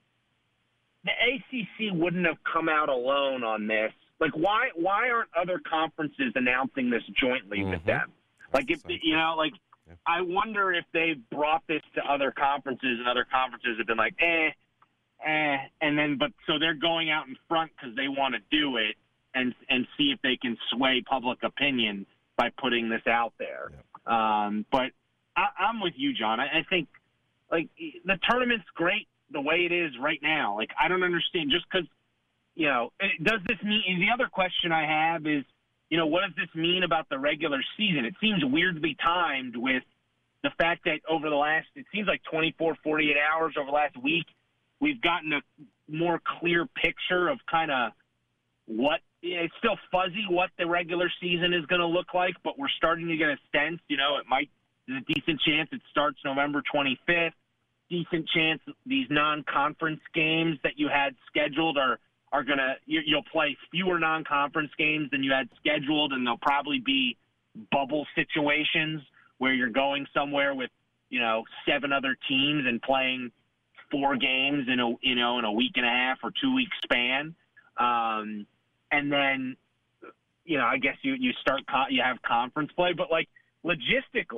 the A C C wouldn't have come out alone on this, like why why aren't other conferences announcing this jointly mm-hmm. with them? Like if you know, like. I wonder if they brought this to other conferences and other conferences have been like, eh, eh, and then, but so they're going out in front because they want to do it and and see if they can sway public opinion by putting this out there. Yeah. Um, but I, I'm with you, John. I, I think like the tournament's great the way it is right now. Like I don't understand just because, you know, does this mean? The other question I have is, you know, what does this mean about the regular season? It seems weirdly timed with the fact that over the last, it seems like twenty-four, forty-eight hours over the last week, we've gotten a more clear picture of kind of what, it's still fuzzy what the regular season is going to look like, but we're starting to get a sense, you know, it might, there's a decent chance it starts November twenty-fifth, decent chance these non-conference games that you had scheduled are, are going to, you'll play fewer non-conference games than you had scheduled, and there'll probably be bubble situations where you're going somewhere with, you know, seven other teams and playing four games in a, you know, in a week and a half or two week span. Um, and then, you know, I guess you, you start, you have conference play, but like logistically,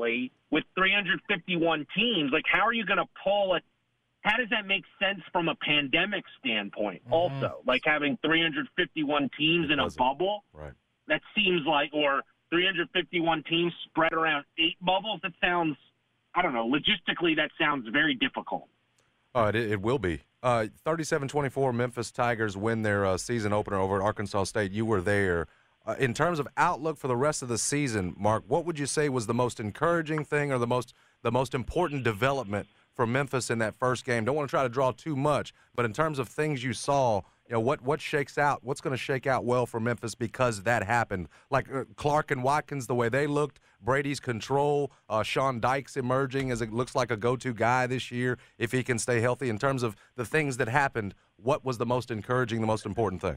with three hundred fifty-one teams. Like, how are you going to pull a – how does that make sense from a pandemic standpoint mm-hmm. also? Like having three hundred fifty-one teams it in doesn't. a bubble? Right. That seems like – or three hundred fifty-one teams spread around eight bubbles? That sounds – I don't know. Logistically, that sounds very difficult. Oh, it, it will be. Uh, thirty-seven twenty-four Memphis Tigers win their uh, season opener over at Arkansas State. You were there. Uh, in terms of outlook for the rest of the season, Mark, what would you say was the most encouraging thing or the most the most important development for Memphis in that first game? Don't want to try to draw too much, but in terms of things you saw, you know, what what shakes out? What's going to shake out well for Memphis because that happened? Like uh, Clark and Watkins, the way they looked, Brady's control, uh, Sean Dykes emerging as it looks like a go-to guy this year if he can stay healthy. In terms of the things that happened, what was the most encouraging, the most important thing?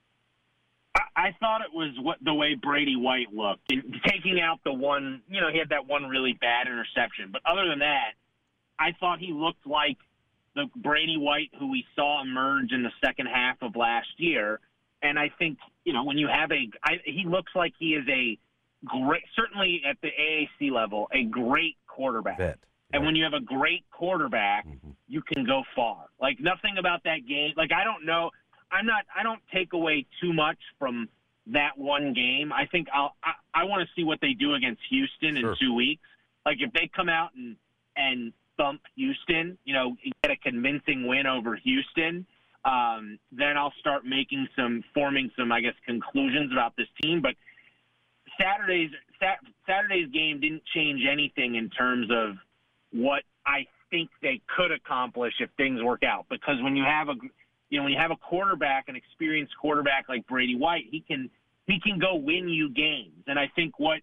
I thought it was what the way Brady White looked, and taking out the one, you know, he had that one really bad interception. But other than that, I thought he looked like the Brady White who we saw emerge in the second half of last year. And I think, you know, when you have a I, – he looks like he is a great – certainly at the A A C level, a great quarterback. Bet. And when you have a great quarterback, mm-hmm. you can go far. Like, nothing about that game – like, I don't know – I'm not. I don't take away too much from that one game. I think I'll, I I want to see what they do against Houston sure. in two weeks. Like if they come out and and thump Houston, you know, get a convincing win over Houston, um, then I'll start making some forming some I guess conclusions about this team. But Saturday's Sat, Saturday's game didn't change anything in terms of what I think they could accomplish if things work out. Because when you have a You know, when you have a quarterback, an experienced quarterback like Brady White, he can he can go win you games. And I think what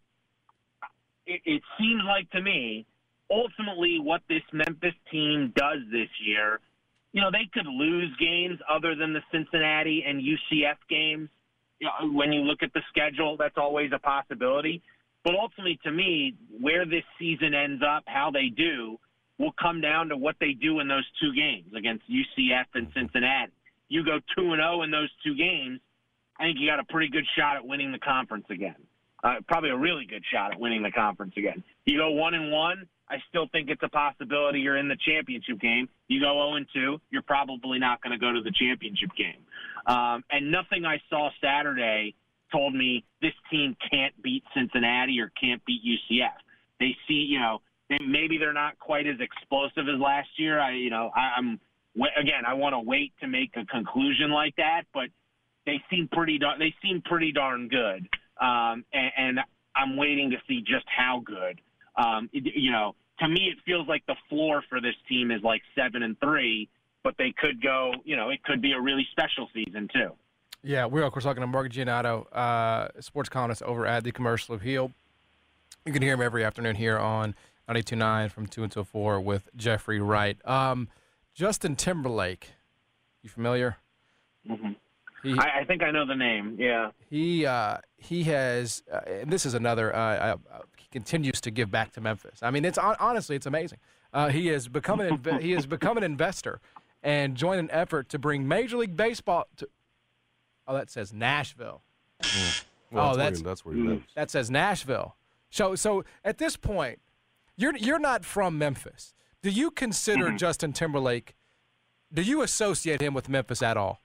it, it seems like to me, ultimately what this Memphis team does this year, you know, they could lose games other than the Cincinnati and U C F games. You know, when you look at the schedule, that's always a possibility. But ultimately, to me, where this season ends up, how they do, will come down to what they do in those two games against U C F and Cincinnati. You go two and zero in those two games, I think you got a pretty good shot at winning the conference again. Uh, probably a really good shot at winning the conference again. You go one and one, I still think it's a possibility you're in the championship game. You go zero and two, you're probably not going to go to the championship game. Um, and nothing I saw Saturday told me this team can't beat Cincinnati or can't beat U C F. They see, you know. Maybe they're not quite as explosive as last year. I, you know, I, I'm again. I want to wait to make a conclusion like that, but they seem pretty. They seem pretty darn good, um, and, and I'm waiting to see just how good. Um, it, you know, to me, it feels like the floor for this team is like seven and three, but they could go. You know, it could be a really special season too. Yeah, we're of course talking to Mark Giannotto, uh, sports columnist over at the Commercial Appeal. You can hear him every afternoon here on ninety-two point nine from two until four with Jeffrey Wright. Um, Justin Timberlake, you familiar? Mm-hmm. He, I, I think I know the name, yeah. He uh, he has, uh, and this is another, uh, uh, he continues to give back to Memphis. I mean, it's honestly, it's amazing. Uh, he has become an inv- he has become an investor and joined an effort to bring Major League Baseball to, oh, that says Nashville. Mm. Well, oh, that's, that's, where he, that's where he lives. That says Nashville. So, so at this point, You're you're not from Memphis. Do you consider mm-hmm. Justin Timberlake, do you associate him with Memphis at all?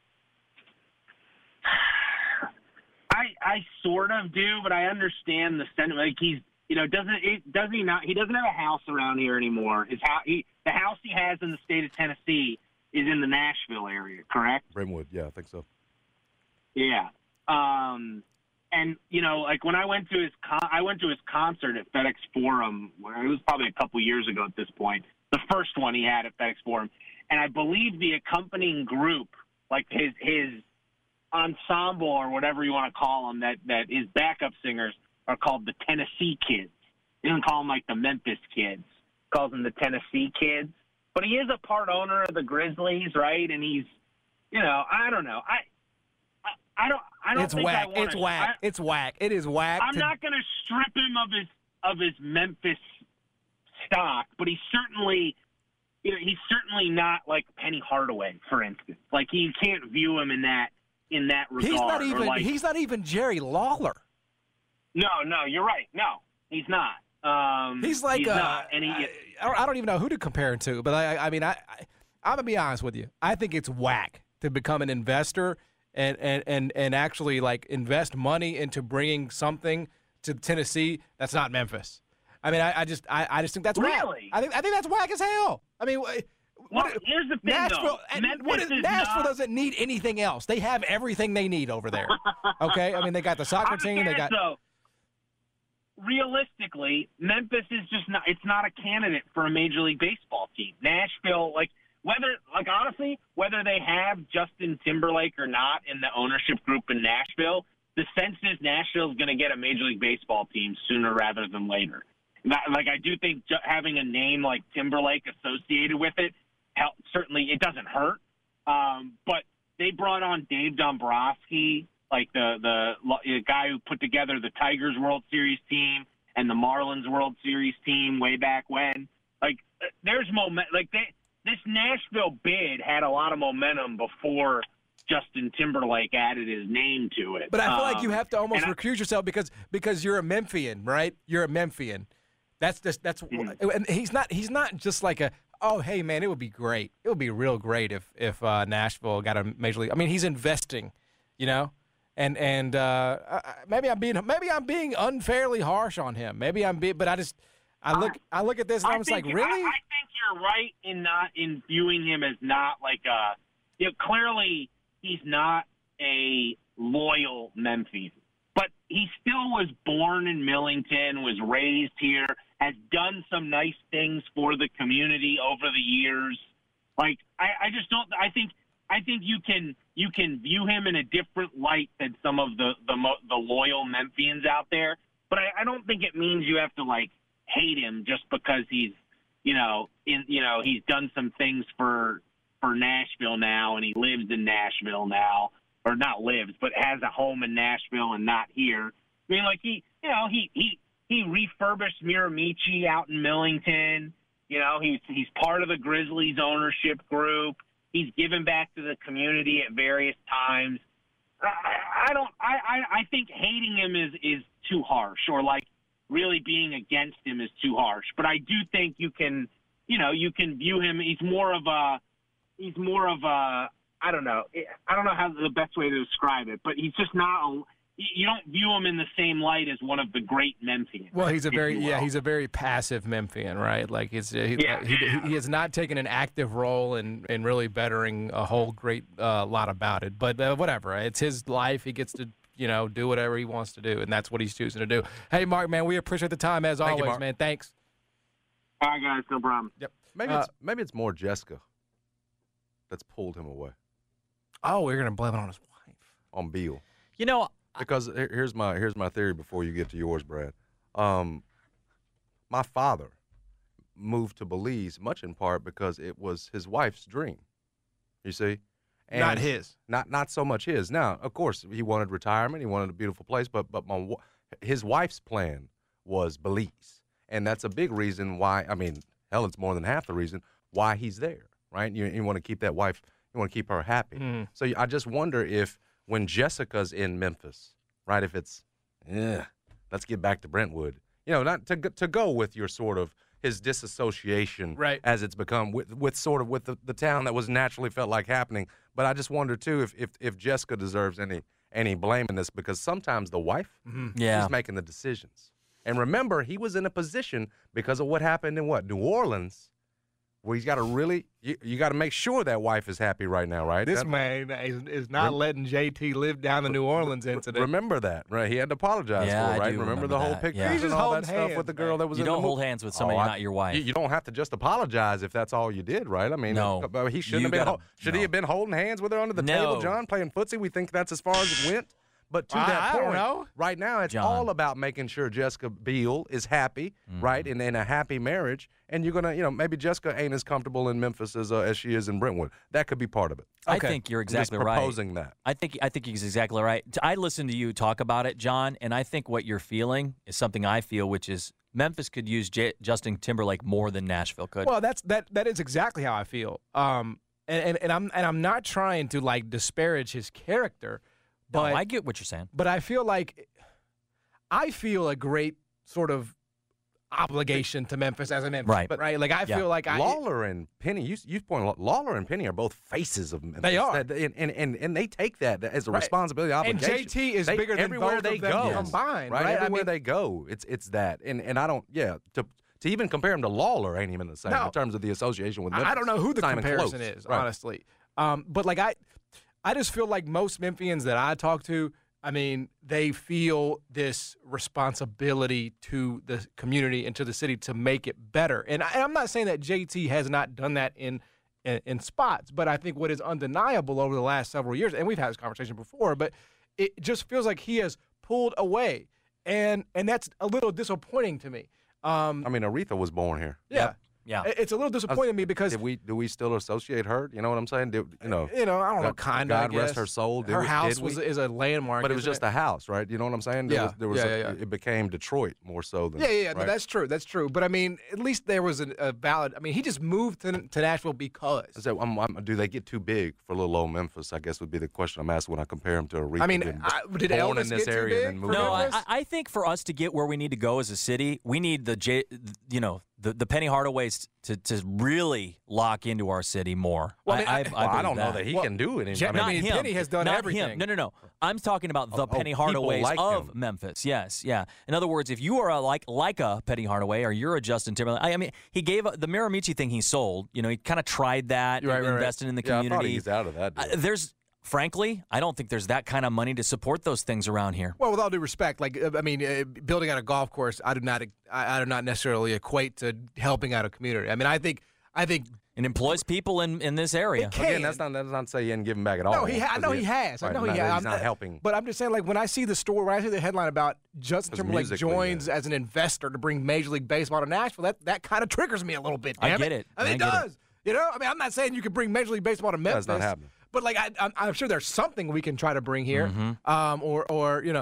I I sort of do, but I understand the sentiment. Like he's, you know, doesn't it doesn't he not he doesn't have a house around here anymore. His house he the house he has in the state of Tennessee is in the Nashville area, correct? Brentwood, yeah, I think so. Yeah. Um And, you know, like when I went to his con- I went to his concert at FedEx Forum, where it was probably a couple years ago at this point, the first one he had at FedEx Forum. And I believe the accompanying group, like his his ensemble or whatever you want to call them, that, that his backup singers are called the Tennessee Kids. He doesn't call them like the Memphis Kids. He calls them the Tennessee Kids. But he is a part owner of the Grizzlies, right? And he's, you know, I don't know. I I don't. I don't it's think whack. I wanna, it's whack. I, it's whack. It is whack. I'm to, not going to strip him of his of his Memphis stock, but he's certainly, you know, he's certainly not like Penny Hardaway, for instance. Like you can't view him in that in that regard. He's not even. Like, he's not even Jerry Lawler. No, no, you're right. No, he's not. Um, He's like he's uh, not, and he, I, I don't even know who to compare him to, but I, I mean, I, I, I'm gonna be honest with you. I think it's whack to become an investor and and and and actually like invest money into bringing something to Tennessee that's not Memphis. I mean, I, I just, I, I just think that's whack. Really? I think, I think that's whack as hell. I mean, what, well, what, here's the thing, Nashville, though. and Memphis what is, is Nashville not- doesn't need anything else. They have everything they need over there. Okay, I mean, they got the soccer I'm team. They got. So, realistically, Memphis is just not. It's not a candidate for a Major League Baseball team. Nashville, like whether, like honestly, whether they have Justin Timberlake or not in the ownership group in Nashville, the sense is Nashville is going to get a Major League Baseball team sooner rather than later. That, like I do think ju- having a name like Timberlake associated with it, help, certainly it doesn't hurt. Um, but they brought on Dave Dombrowski, like the, the the guy who put together the Tigers World Series team and the Marlins World Series team way back when. Like there's moment. Like they, this Nashville bid had a lot of momentum before Justin Timberlake added his name to it. But I feel um, like you have to almost and I- recuse yourself because because you're a Memphian, right? You're a Memphian. That's just that's Mm-hmm. and he's not he's not just like a oh hey man, it would be great. It would be real great if if uh, Nashville got a major league. I mean, he's investing, you know, and and uh, I- maybe I'm being maybe I'm being unfairly harsh on him. Maybe I'm being, but I just I look I look at this and I I'm just like think- really. I, I think you're right in not in viewing him as not like a. You know, clearly, he's not a loyal Memphian, but he still was born in Millington, was raised here, has done some nice things for the community over the years. Like I, I just don't. I think I think you can you can view him in a different light than some of the the, mo- the loyal Memphians out there. But I, I don't think it means you have to like hate him just because he's you know in you know he's done some things for for Nashville now and he lives in Nashville now, or not lives but has a home in Nashville and not here. I mean, like he you know he he he refurbished Miramichi out in Millington. You know, he's he's part of the Grizzlies ownership group. He's given back to the community at various times. I, I don't. I, I I think hating him is is too harsh, or like really being against him is too harsh. But I do think you can, you know, you can view him. He's more of a. He's more of a. I don't know. I don't know how the best way to describe it, but he's just not. A, you don't view him in the same light as one of the great Memphians. Well, he's a if very you yeah, will. he's a very passive Memphian, right? Like he's he, Yeah. he, he, he has not taken an active role in, in really bettering a whole great uh, lot about it. But uh, whatever, it's his life. He gets to you know do whatever he wants to do, and that's what he's choosing to do. Hey, Mark, man, we appreciate the time as Thank you, always, Mark. man. Thanks. All right, guys, no problem. Yep. Maybe Uh, it's maybe it's more Jessica that's pulled him away Oh, we're gonna blame it on his wife. on Beal. You know, Because here- here's my here's my theory before you get to yours, Brad. Um, my father moved to Belize much in part because it was his wife's dream. You see, Not his. Not not so much his. Now, of course, he wanted retirement. He wanted a beautiful place, but but my, wa- his wife's plan was Belize, and that's a big reason why. I mean, hell, it's more than half the reason why he's there. Right? You you want to keep that wife. You want to keep her happy. Mm. So I just wonder if when Jessica's in Memphis, right? If it's, yeah, let's get back to Brentwood. You know, not to go- to go with your sort of his disassociation, Right. as it's become with with sort of with the, the town that was naturally felt like happening. But I just wonder too if if, if Jessica deserves any any blame in this, because sometimes the wife Yeah. is making the decisions. And remember, he was in a position because of what happened in what New Orleans, where he's got to really you, you got to make sure that wife is happy right now, right? This That- man is, is not Rem- letting J T live down the New Orleans incident. Remember that, right? He had to apologize Yeah, for I it, right? do remember, remember the whole that, pictures yeah. He's and just all that holding stuff hands, with the girl that was You in don't the hold mo- hands with somebody Oh, I- not your wife. You, you don't have to just apologize if that's all you did, right? I mean, No. uh, he shouldn't You have been. gotta- hol- should no. he have been holding hands with her under the No. table, John, playing footsie? We think that's as far as it went. But to I- that I don't point, know. right now it's John. all about making sure Jessica Biel is happy, Mm-hmm. right, and in a happy marriage. And you're gonna, you know, maybe Jessica ain't as comfortable in Memphis as uh, as she is in Brentwood. That could be part of it. I Okay. think you're I'm just exactly right. proposing that. I think I think he's exactly right. I listened to you talk about it, John, and I think what you're feeling is something I feel, which is Memphis could use J- Justin Timberlake more than Nashville could. Well, that's that. That is exactly how I feel. Um, and, and, and I'm and I'm not trying to like disparage his character, no, but I get what you're saying. but I feel like I feel a great sort of obligation to Memphis as an Memphis. Right. But, right? Like, I Yeah. feel like I. Lawler and Penny, you, you point out, Lawler and Penny are both faces of Memphis. They are. That- and, and, and, and they take that as a Right. responsibility, And obligation. J T is They- bigger than everywhere both they of them go. combined, Right? right? I Everywhere mean- they go, it's it's that. And and I don't, yeah, to to even compare him to Lawler ain't even the same No. in terms of the association with Memphis. I don't know who the It's not even comparison close. is, Right. honestly. Um, but like I, I just feel like most Memphians that I talk to, I mean, they feel this responsibility to the community and to the city to make it better. And, I, and I'm not saying that J T has not done that in, in in spots, but I think what is undeniable over the last several years, and we've had this conversation before, but it just feels like he has pulled away, and and that's a little disappointing to me. Um, I mean, Aretha was born here. yeah. Yeah. It- It's a little disappointing to me because Did we do we still associate her? You know what I'm saying? Did, you know, you know, I don't know, God- kind of. God rest her soul. Did Her we- house did was we? is a landmark, But it was isn't just a house, right? You know what I'm saying? Yeah. There was, Yeah, there was yeah, a, yeah. It became Detroit more so than Yeah, yeah, yeah. No, right? that's true. That's true. But I mean, at least there was a, a valid. I mean, he just moved to, to Nashville because. So, I'm, I'm, do they get too big for little old Memphis? I guess would be the question I'm asking when I compare him to Aretha. I mean, being I- did born Elvis in this get too area big and then for moved No, on. I, I think for us to get where we need to go as a city, we need the J, you know, the, the Penny Hardaways to, to really lock into our city more. Well, I mean, I- I, Well, I believe don't know that he Well, can do it. Jen- I mean, Not mean, him. Penny has done Not everything. Him. No, no, no. I'm talking about the Oh, Penny people Hardaways like of him. Memphis. Yes, yeah. In other words, if you are a, like like a Penny Hardaway or you're a Justin Timberlake, I, I mean, he gave a, the Miramichi thing he sold. You know, he kind of tried that, Right, right, right. invested in the yeah, I community. thought he's out of that. Uh, deal. there's, frankly, I don't think there's that kind of money to support those things around here. Well, with all due respect, like uh, I mean, uh, building out a golf course, I do not, I, I do not necessarily equate to helping out a community. I mean, I think, I think. It employs people in, in this area. It can. Again, that's not that's not to say he didn't give him back at all. No, he. Ha- I know Because he has. I right, know not- he has. He's I'm not helping. But I'm just saying, like when I see the story, when I see the headline about Justin Because Timberlake musically, joins yeah. as an investor to bring Major League Baseball to Nashville, that that kind of triggers me a little bit. I Damn get it. I mean, I it get it. does. You know, I mean, I'm not saying you could bring Major League Baseball to Memphis. That's not happening. But like, I, I'm, I'm sure there's something we can try to bring here, Mm-hmm. um, or or you know,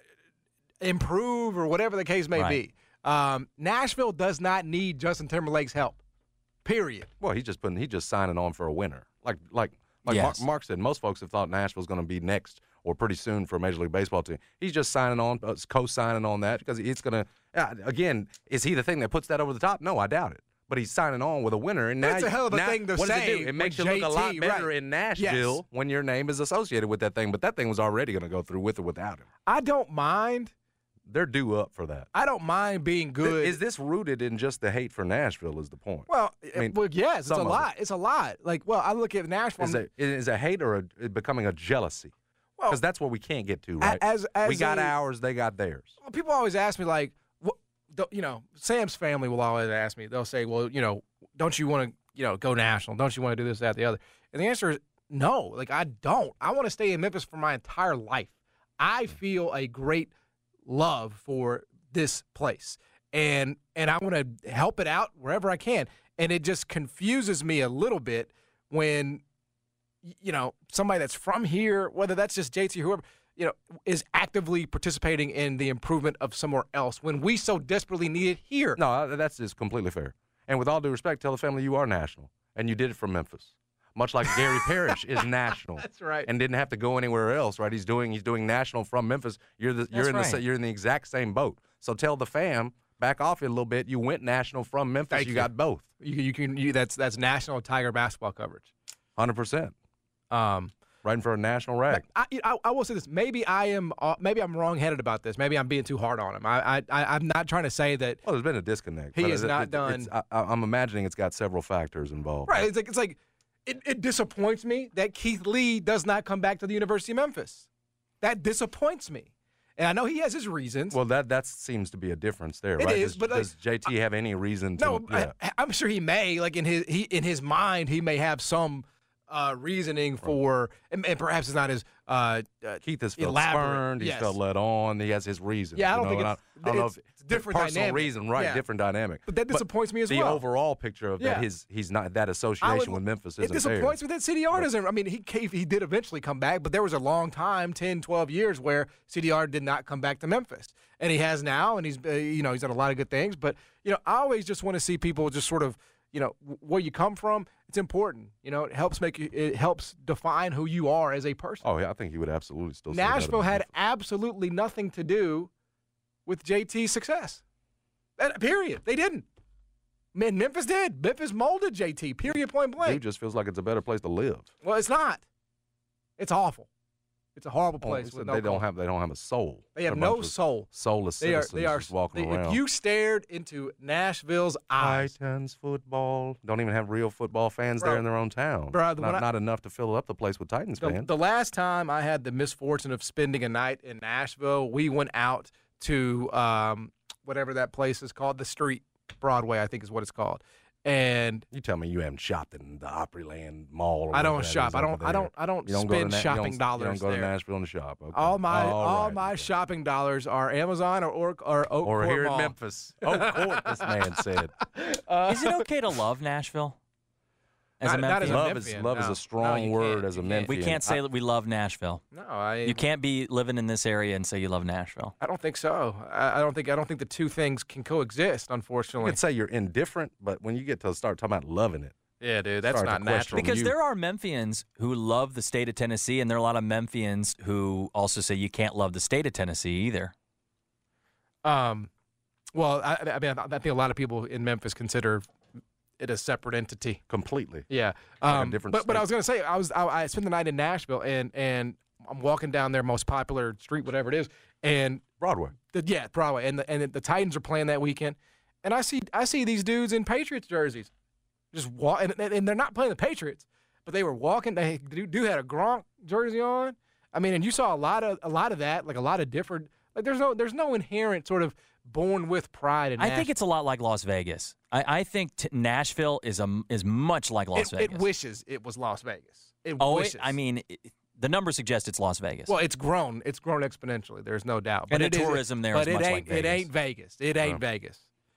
improve or whatever the case may Right. be. Um, Nashville does not need Justin Timberlake's help. Period. Well, he just putting he just signing on for a winner. Like like like Yes. Mark, Mark said, most folks have thought Nashville's going to be next or pretty soon for a Major League Baseball team. He's just signing on, uh, co-signing on that because it's going to. Uh, again, is he the thing that puts that over the top? No, I doubt it. But he's signing on with a winner, and now That's a hell of a now, thing to what does it say do? It with makes you look a lot J T, better right. in Nashville Yes. when your name is associated with that thing. But that thing was already going to go through with or without him. I don't mind. They're due up for that. I don't mind being good. Is this rooted in just the hate for Nashville? Is the point? Well, I mean, well, yes, it's a some of lot. It's a lot. Like, well, I look at Nashville. Is it is a hate or a, becoming a jealousy? Well, Because that's what we can't get to, right? as- as we got a- ours, they got theirs. well, people always ask me, like, what, don't- you know, Sam's family will always ask me. They'll say, well, you know, don't you want to, you know, go national? Don't you want to do this, that, the other? And the answer is no. Like, I don't. I want to stay in Memphis for my entire life. I feel a great love for this place, and and I want to help it out wherever I can. And it just confuses me a little bit when, y- you know, somebody that's from here, whether that's just J T, whoever, you know, is actively participating in the improvement of somewhere else when we so desperately need it here. No, uh, that's just completely fair. And with all due respect, tell the family you are national, and you did it from Memphis. Much like Gary Parrish is national. That's right. And didn't have to go anywhere else, right? He's doing he's doing national from Memphis. You're the you're That's in the right. sa- you're in the exact same boat. So tell the fam, back off it a little bit. You went national from Memphis. Thank you you. got both. You, you can you, that's that's national Tiger basketball coverage. one hundred percent. Um, Writing for a national rag. I, I, I will say this. Maybe I am. Uh, maybe I'm wrong-headed about this. Maybe I'm being too hard on him. I, I, I I'm not trying to say that. Well, there's been a disconnect. He but has it- not it- done- it's- I, I'm imagining it's got several factors involved. Right. It's like it's like it, it disappoints me that Keith Lee does not come back to the University of Memphis. That disappoints me, and I know he has his reasons. Well, that that seems to be a difference there, It right? is, does, but, like, does J T have any reason to? no, yeah. I, I'm sure he may. Like in his he in his mind, he may have some uh, reasoning for, and, and perhaps it's not as uh, uh, Keith has felt elaborate. spurned. He's Yes. felt let on. He has his reasons. Yeah, I you don't know, think and it's- I, I don't know it's- if it's different personal dynamic. reason, right? Yeah. Different dynamic. But that disappoints me as the well. The overall picture of Yeah. that his he's not that I association would- with Memphis It isn't disappoints there. me that C D R doesn't. I mean, he came, he did eventually come back, but there was a long time, ten, twelve years, where C D R did not come back to Memphis, and he has now, and he's uh, you know he's done a lot of good things. But you know, I always just want to see people just sort of you know where you come from. It's important. You know, it helps make you. It helps define who you are as a person. Oh, yeah, I think he would absolutely still. say that Nashville about had Memphis. absolutely nothing to do with J T's success. Period. They didn't. Man, Memphis did. Memphis molded J T. Period. Point blank. Dude just feels like it's a better place to live. Well, it's not. It's awful. It's a horrible Oh, place. so with they no don't culture. have. They don't have a soul. They have They're a no bunch of soul. Soulless They are. citizens They are. just walking they- around. If you stared into Nashville's eyes, Titans football don't even have real football fans Bro. there in their own town. Bro, the- not, when I- not enough to fill up the place with Titans the, fans. the last time I had the misfortune of spending a night in Nashville, we went out to um, whatever that place is called, the Street, Broadway, I think is what it's called. And you tell me you haven't shopped in the Opryland Mall. Or I don't whatever that shop. is I don't. over I there. don't. I don't You don't go to spend Na- you shopping don't- dollars You don't go there. to Nashville and shop. Okay. All my All all right, my okay. shopping dollars are Amazon or or, or Oak Or Court here in Mall. Memphis. Oak Court, this man said. Uh, Is it okay to love Nashville? As Not- a not as a Memphian? Love is Memphian, love is no. a strong No, you word can't. as a You Memphian. We can't say I- that we love Nashville. No, I. You can't be living in this area and say you love Nashville. I don't think so. I, I don't think. I don't think the two things can coexist. You Unfortunately. could say you're indifferent, but when you get to start talking about loving it, Yeah, dude. That's Start to not question natural. Because you- there are Memphians who love the state of Tennessee, and there are a lot of Memphians who also say you can't love the state of Tennessee either. Um, well, I, I mean, I think a lot of people in Memphis consider it a separate entity. completely. Yeah. Like a Um, different but but I state. was gonna say I was I, I spent the night in Nashville and and I'm walking down their most popular street, whatever it is, and Broadway. the, yeah, Broadway, and the, and the Titans are playing that weekend, and I see I see these dudes in Patriots jerseys, just walk, and, and they're not playing the Patriots, but they were walking. They dude, dude had a Gronk jersey on. I mean, and you saw a lot of a lot of that, like a lot of different. Like there's no there's no inherent sort of born with pride in I Nashville. think it's a lot like Las Vegas. I, I think t- Nashville is a is much like Las it, Vegas. it wishes it was Las Vegas. It oh, wishes. it, I mean, it, the numbers suggest it's Las Vegas. Well, it's grown. It's grown exponentially. There's no doubt. And the it is- tourism there but is it much ain't, like It Vegas. ain't Vegas. It ain't Oh. Vegas.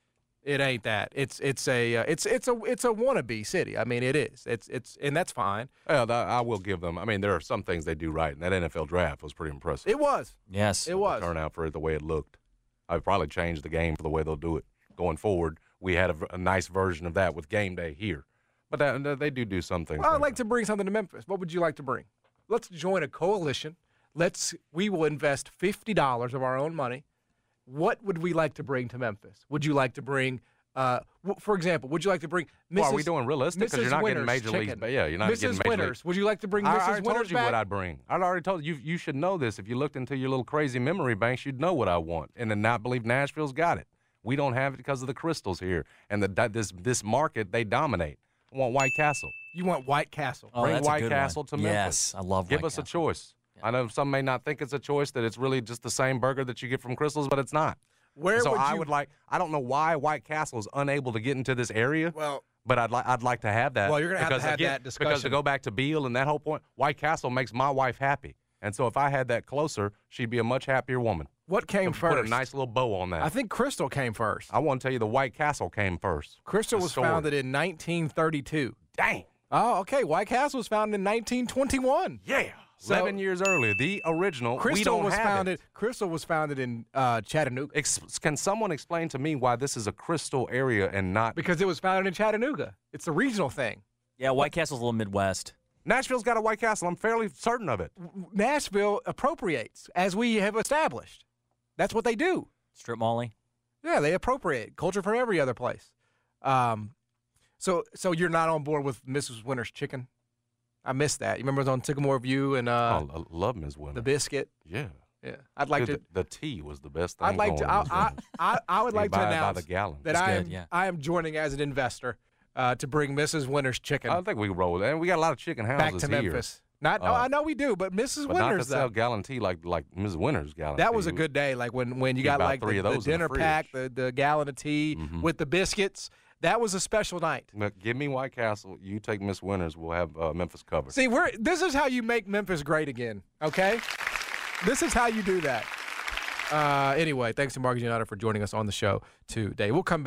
It ain't that. It's it's a uh, it's it's a it's a wannabe city. I mean, it is. It's it's and that's fine. Well, that- I will give them. I mean, there are some things they do right, and that N F L draft was pretty impressive. It was. yes. It was. The turnout for it, the way it looked. I've probably changed the game for the way they'll do it going forward. We had a, v- a nice version of that with game day here, but that, they do do some things. Well, I'd like like to bring something to Memphis. What would you like to bring? Let's join a coalition. Let's we will invest fifty dollars of our own money. What would we like to bring to Memphis? Would you like to bring? Uh, w- for example, would you like to bring Missus Well, are we doing realistic? 'Cause you're Missus not getting Winter's Major League- chicken. yeah, you're not Missus getting Major League- Winters. Would you like to bring I, Missus I already Winters told you back? what I'd bring. I already told you. you. You should know this. If you looked into your little crazy memory banks, you'd know what I want, and then not believe Nashville's got it. We don't have it because of the crystals here, and the this this market they dominate. I want White Castle. You want White Castle? Oh, Bring that's a White good Castle one. to Memphis. Yes, I love Give White us a Castle. choice. I know some may not think it's a choice, that it's really just the same burger that you get from Crystals, but it's not. Where so would I you- would like. I don't know why White Castle is unable to get into this area. Well, but I'd like. I'd like to have that. Well, you're gonna have to because have again, that Because discussion. to go back to Beal and that whole point, White Castle makes my wife happy, and so if I had that closer, she'd be a much happier woman. What came To Put first? a nice little bow on that. I think Crystal came first. I want to tell you the White Castle came first. Crystal The was sword. founded in nineteen thirty-two. Dang. Oh, okay. White Castle was founded in nineteen twenty-one. Yeah. So- Eleven years earlier, the original. we Crystal don't was have founded. It. Crystal was founded in uh, Chattanooga Ex- can someone explain to me why this is a crystal area and not? because it was founded in Chattanooga. It's a regional thing. Yeah, White Castle's a little Midwest. Nashville's got a White Castle. I'm fairly certain of it. Nashville appropriates, as we have established. That's what they do. Strip Molly. Yeah, they appropriate culture from every other place. Um, so, so you're not on board with Missus Winter's chicken? I missed that. You remember it was on Sycamore View and uh, oh, I love Miz Winter. the biscuit. Yeah. Yeah, I'd like Dude, to. The, the tea was the best thing. I'd like going to. in I, Miz I, Winter. I, I would You like to buy it by announce the gallon. that It's I good, am. yeah. I am joining as an investor uh, to bring Missus Winter's chicken I think we can roll with that. And we got a lot of chicken houses back to here. Memphis. Not. Uh, oh, I know we do, but Missus But not to Winter's sell though. gallon tea like like Miz Winter's gallon That tea. was a good day. Like when when you Get got about like three the, of the those in the dinner fridge. pack, the, the gallon of tea Mhm. with the biscuits. That was a special night. But give me White Castle. You take Miss Winters. We'll have uh, Memphis covered. See, we're this is how you make Memphis great again. Okay, this is how you do that. Uh, anyway, thanks to Mark Giannotto for joining us on the show today. We'll come back.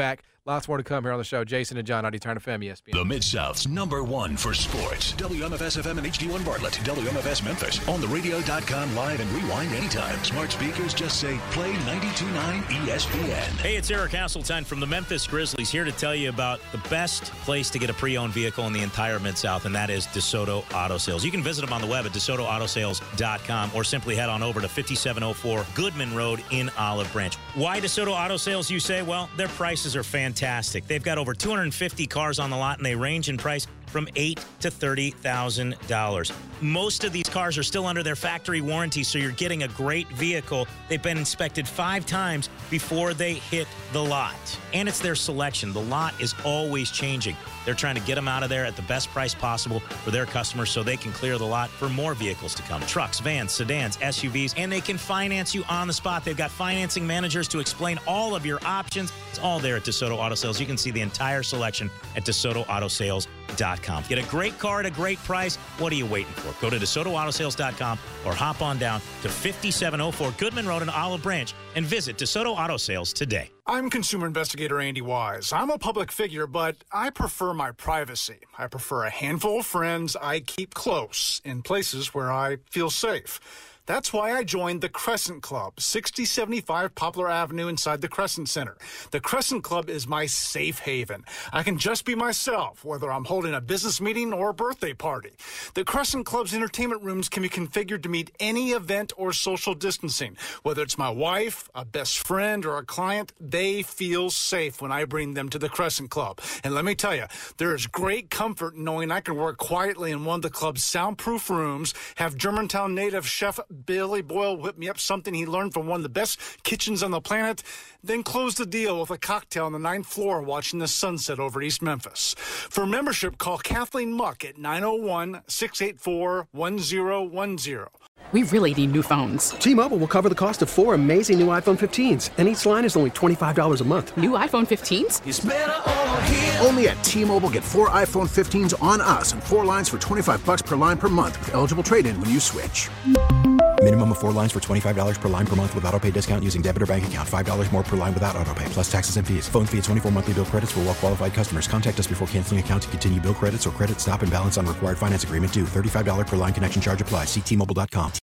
Lots more to come here on the show. Jason and John, ninety-two F M, E S P N. The Mid-South's number one for sports. W M F S F M and H D one Bartlett. W M F S Memphis. On the radio dot com live and rewind anytime. Smart speakers just say play ninety-two point nine E S P N. Hey, it's Eric Hasseltine from the Memphis Grizzlies here to tell you about the best place to get a pre-owned vehicle in the entire Mid-South, and that is DeSoto Auto Sales. You can visit them on the web at DeSoto Auto Sales dot com or simply head on over to fifty-seven oh four Goodman Road in Olive Branch. Why DeSoto Auto Sales, you say? Well, their prices are fantastic. They've got over two hundred fifty cars on the lot, and they range in price from eight thousand to thirty thousand dollars. Most of these cars are still under their factory warranty, so you're getting a great vehicle. They've been inspected five times before they hit the lot. And it's their selection. The lot is always changing. They're trying to get them out of there at the best price possible for their customers so they can clear the lot for more vehicles to come. Trucks, vans, sedans, S U Vs, and they can finance you on the spot. They've got financing managers to explain all of your options. It's all there at DeSoto Auto Sales. You can see the entire selection at DeSoto Auto Sales dot com. Get a great car at a great price. What are you waiting for? Go to DeSoto Auto Sales dot com or hop on down to fifty-seven oh four Goodman Road in Olive Branch and visit DeSoto Auto Sales today. I'm consumer investigator Andy Wise. I'm a public figure, but I prefer my privacy. I prefer a handful of friends I keep close in places where I feel safe. That's why I joined the Crescent Club, sixty seventy-five Poplar Avenue inside the Crescent Center. The Crescent Club is my safe haven. I can just be myself, whether I'm holding a business meeting or a birthday party. The Crescent Club's entertainment rooms can be configured to meet any event or social distancing. Whether it's my wife, a best friend, or a client, they feel safe when I bring them to the Crescent Club. And let me tell you, there is great comfort in knowing I can work quietly in one of the club's soundproof rooms, have Germantown native chef Billy Boyle whip me up something he learned from one of the best kitchens on the planet, then close the deal with a cocktail on the ninth floor watching the sunset over East Memphis. For membership, call Kathleen Muck at nine oh one, six eight four, one oh one oh. We really need new phones. T-Mobile will cover the cost of four amazing new iPhone fifteens, and each line is only twenty-five dollars a month. New iPhone fifteens? It's better over here. Only at T-Mobile, get four iPhone fifteens on us and four lines for twenty-five bucks per line per month with eligible trade-in when you switch. Minimum of four lines for twenty-five dollars per line per month with autopay discount using debit or bank account. five dollars more per line without autopay, plus taxes and fees. Phone fee at twenty-four monthly bill credits for well-qualified customers. Contact us before canceling account to continue bill credits or credit stop and balance on required finance agreement due. thirty-five dollars per line connection charge applies. See T Mobile dot com.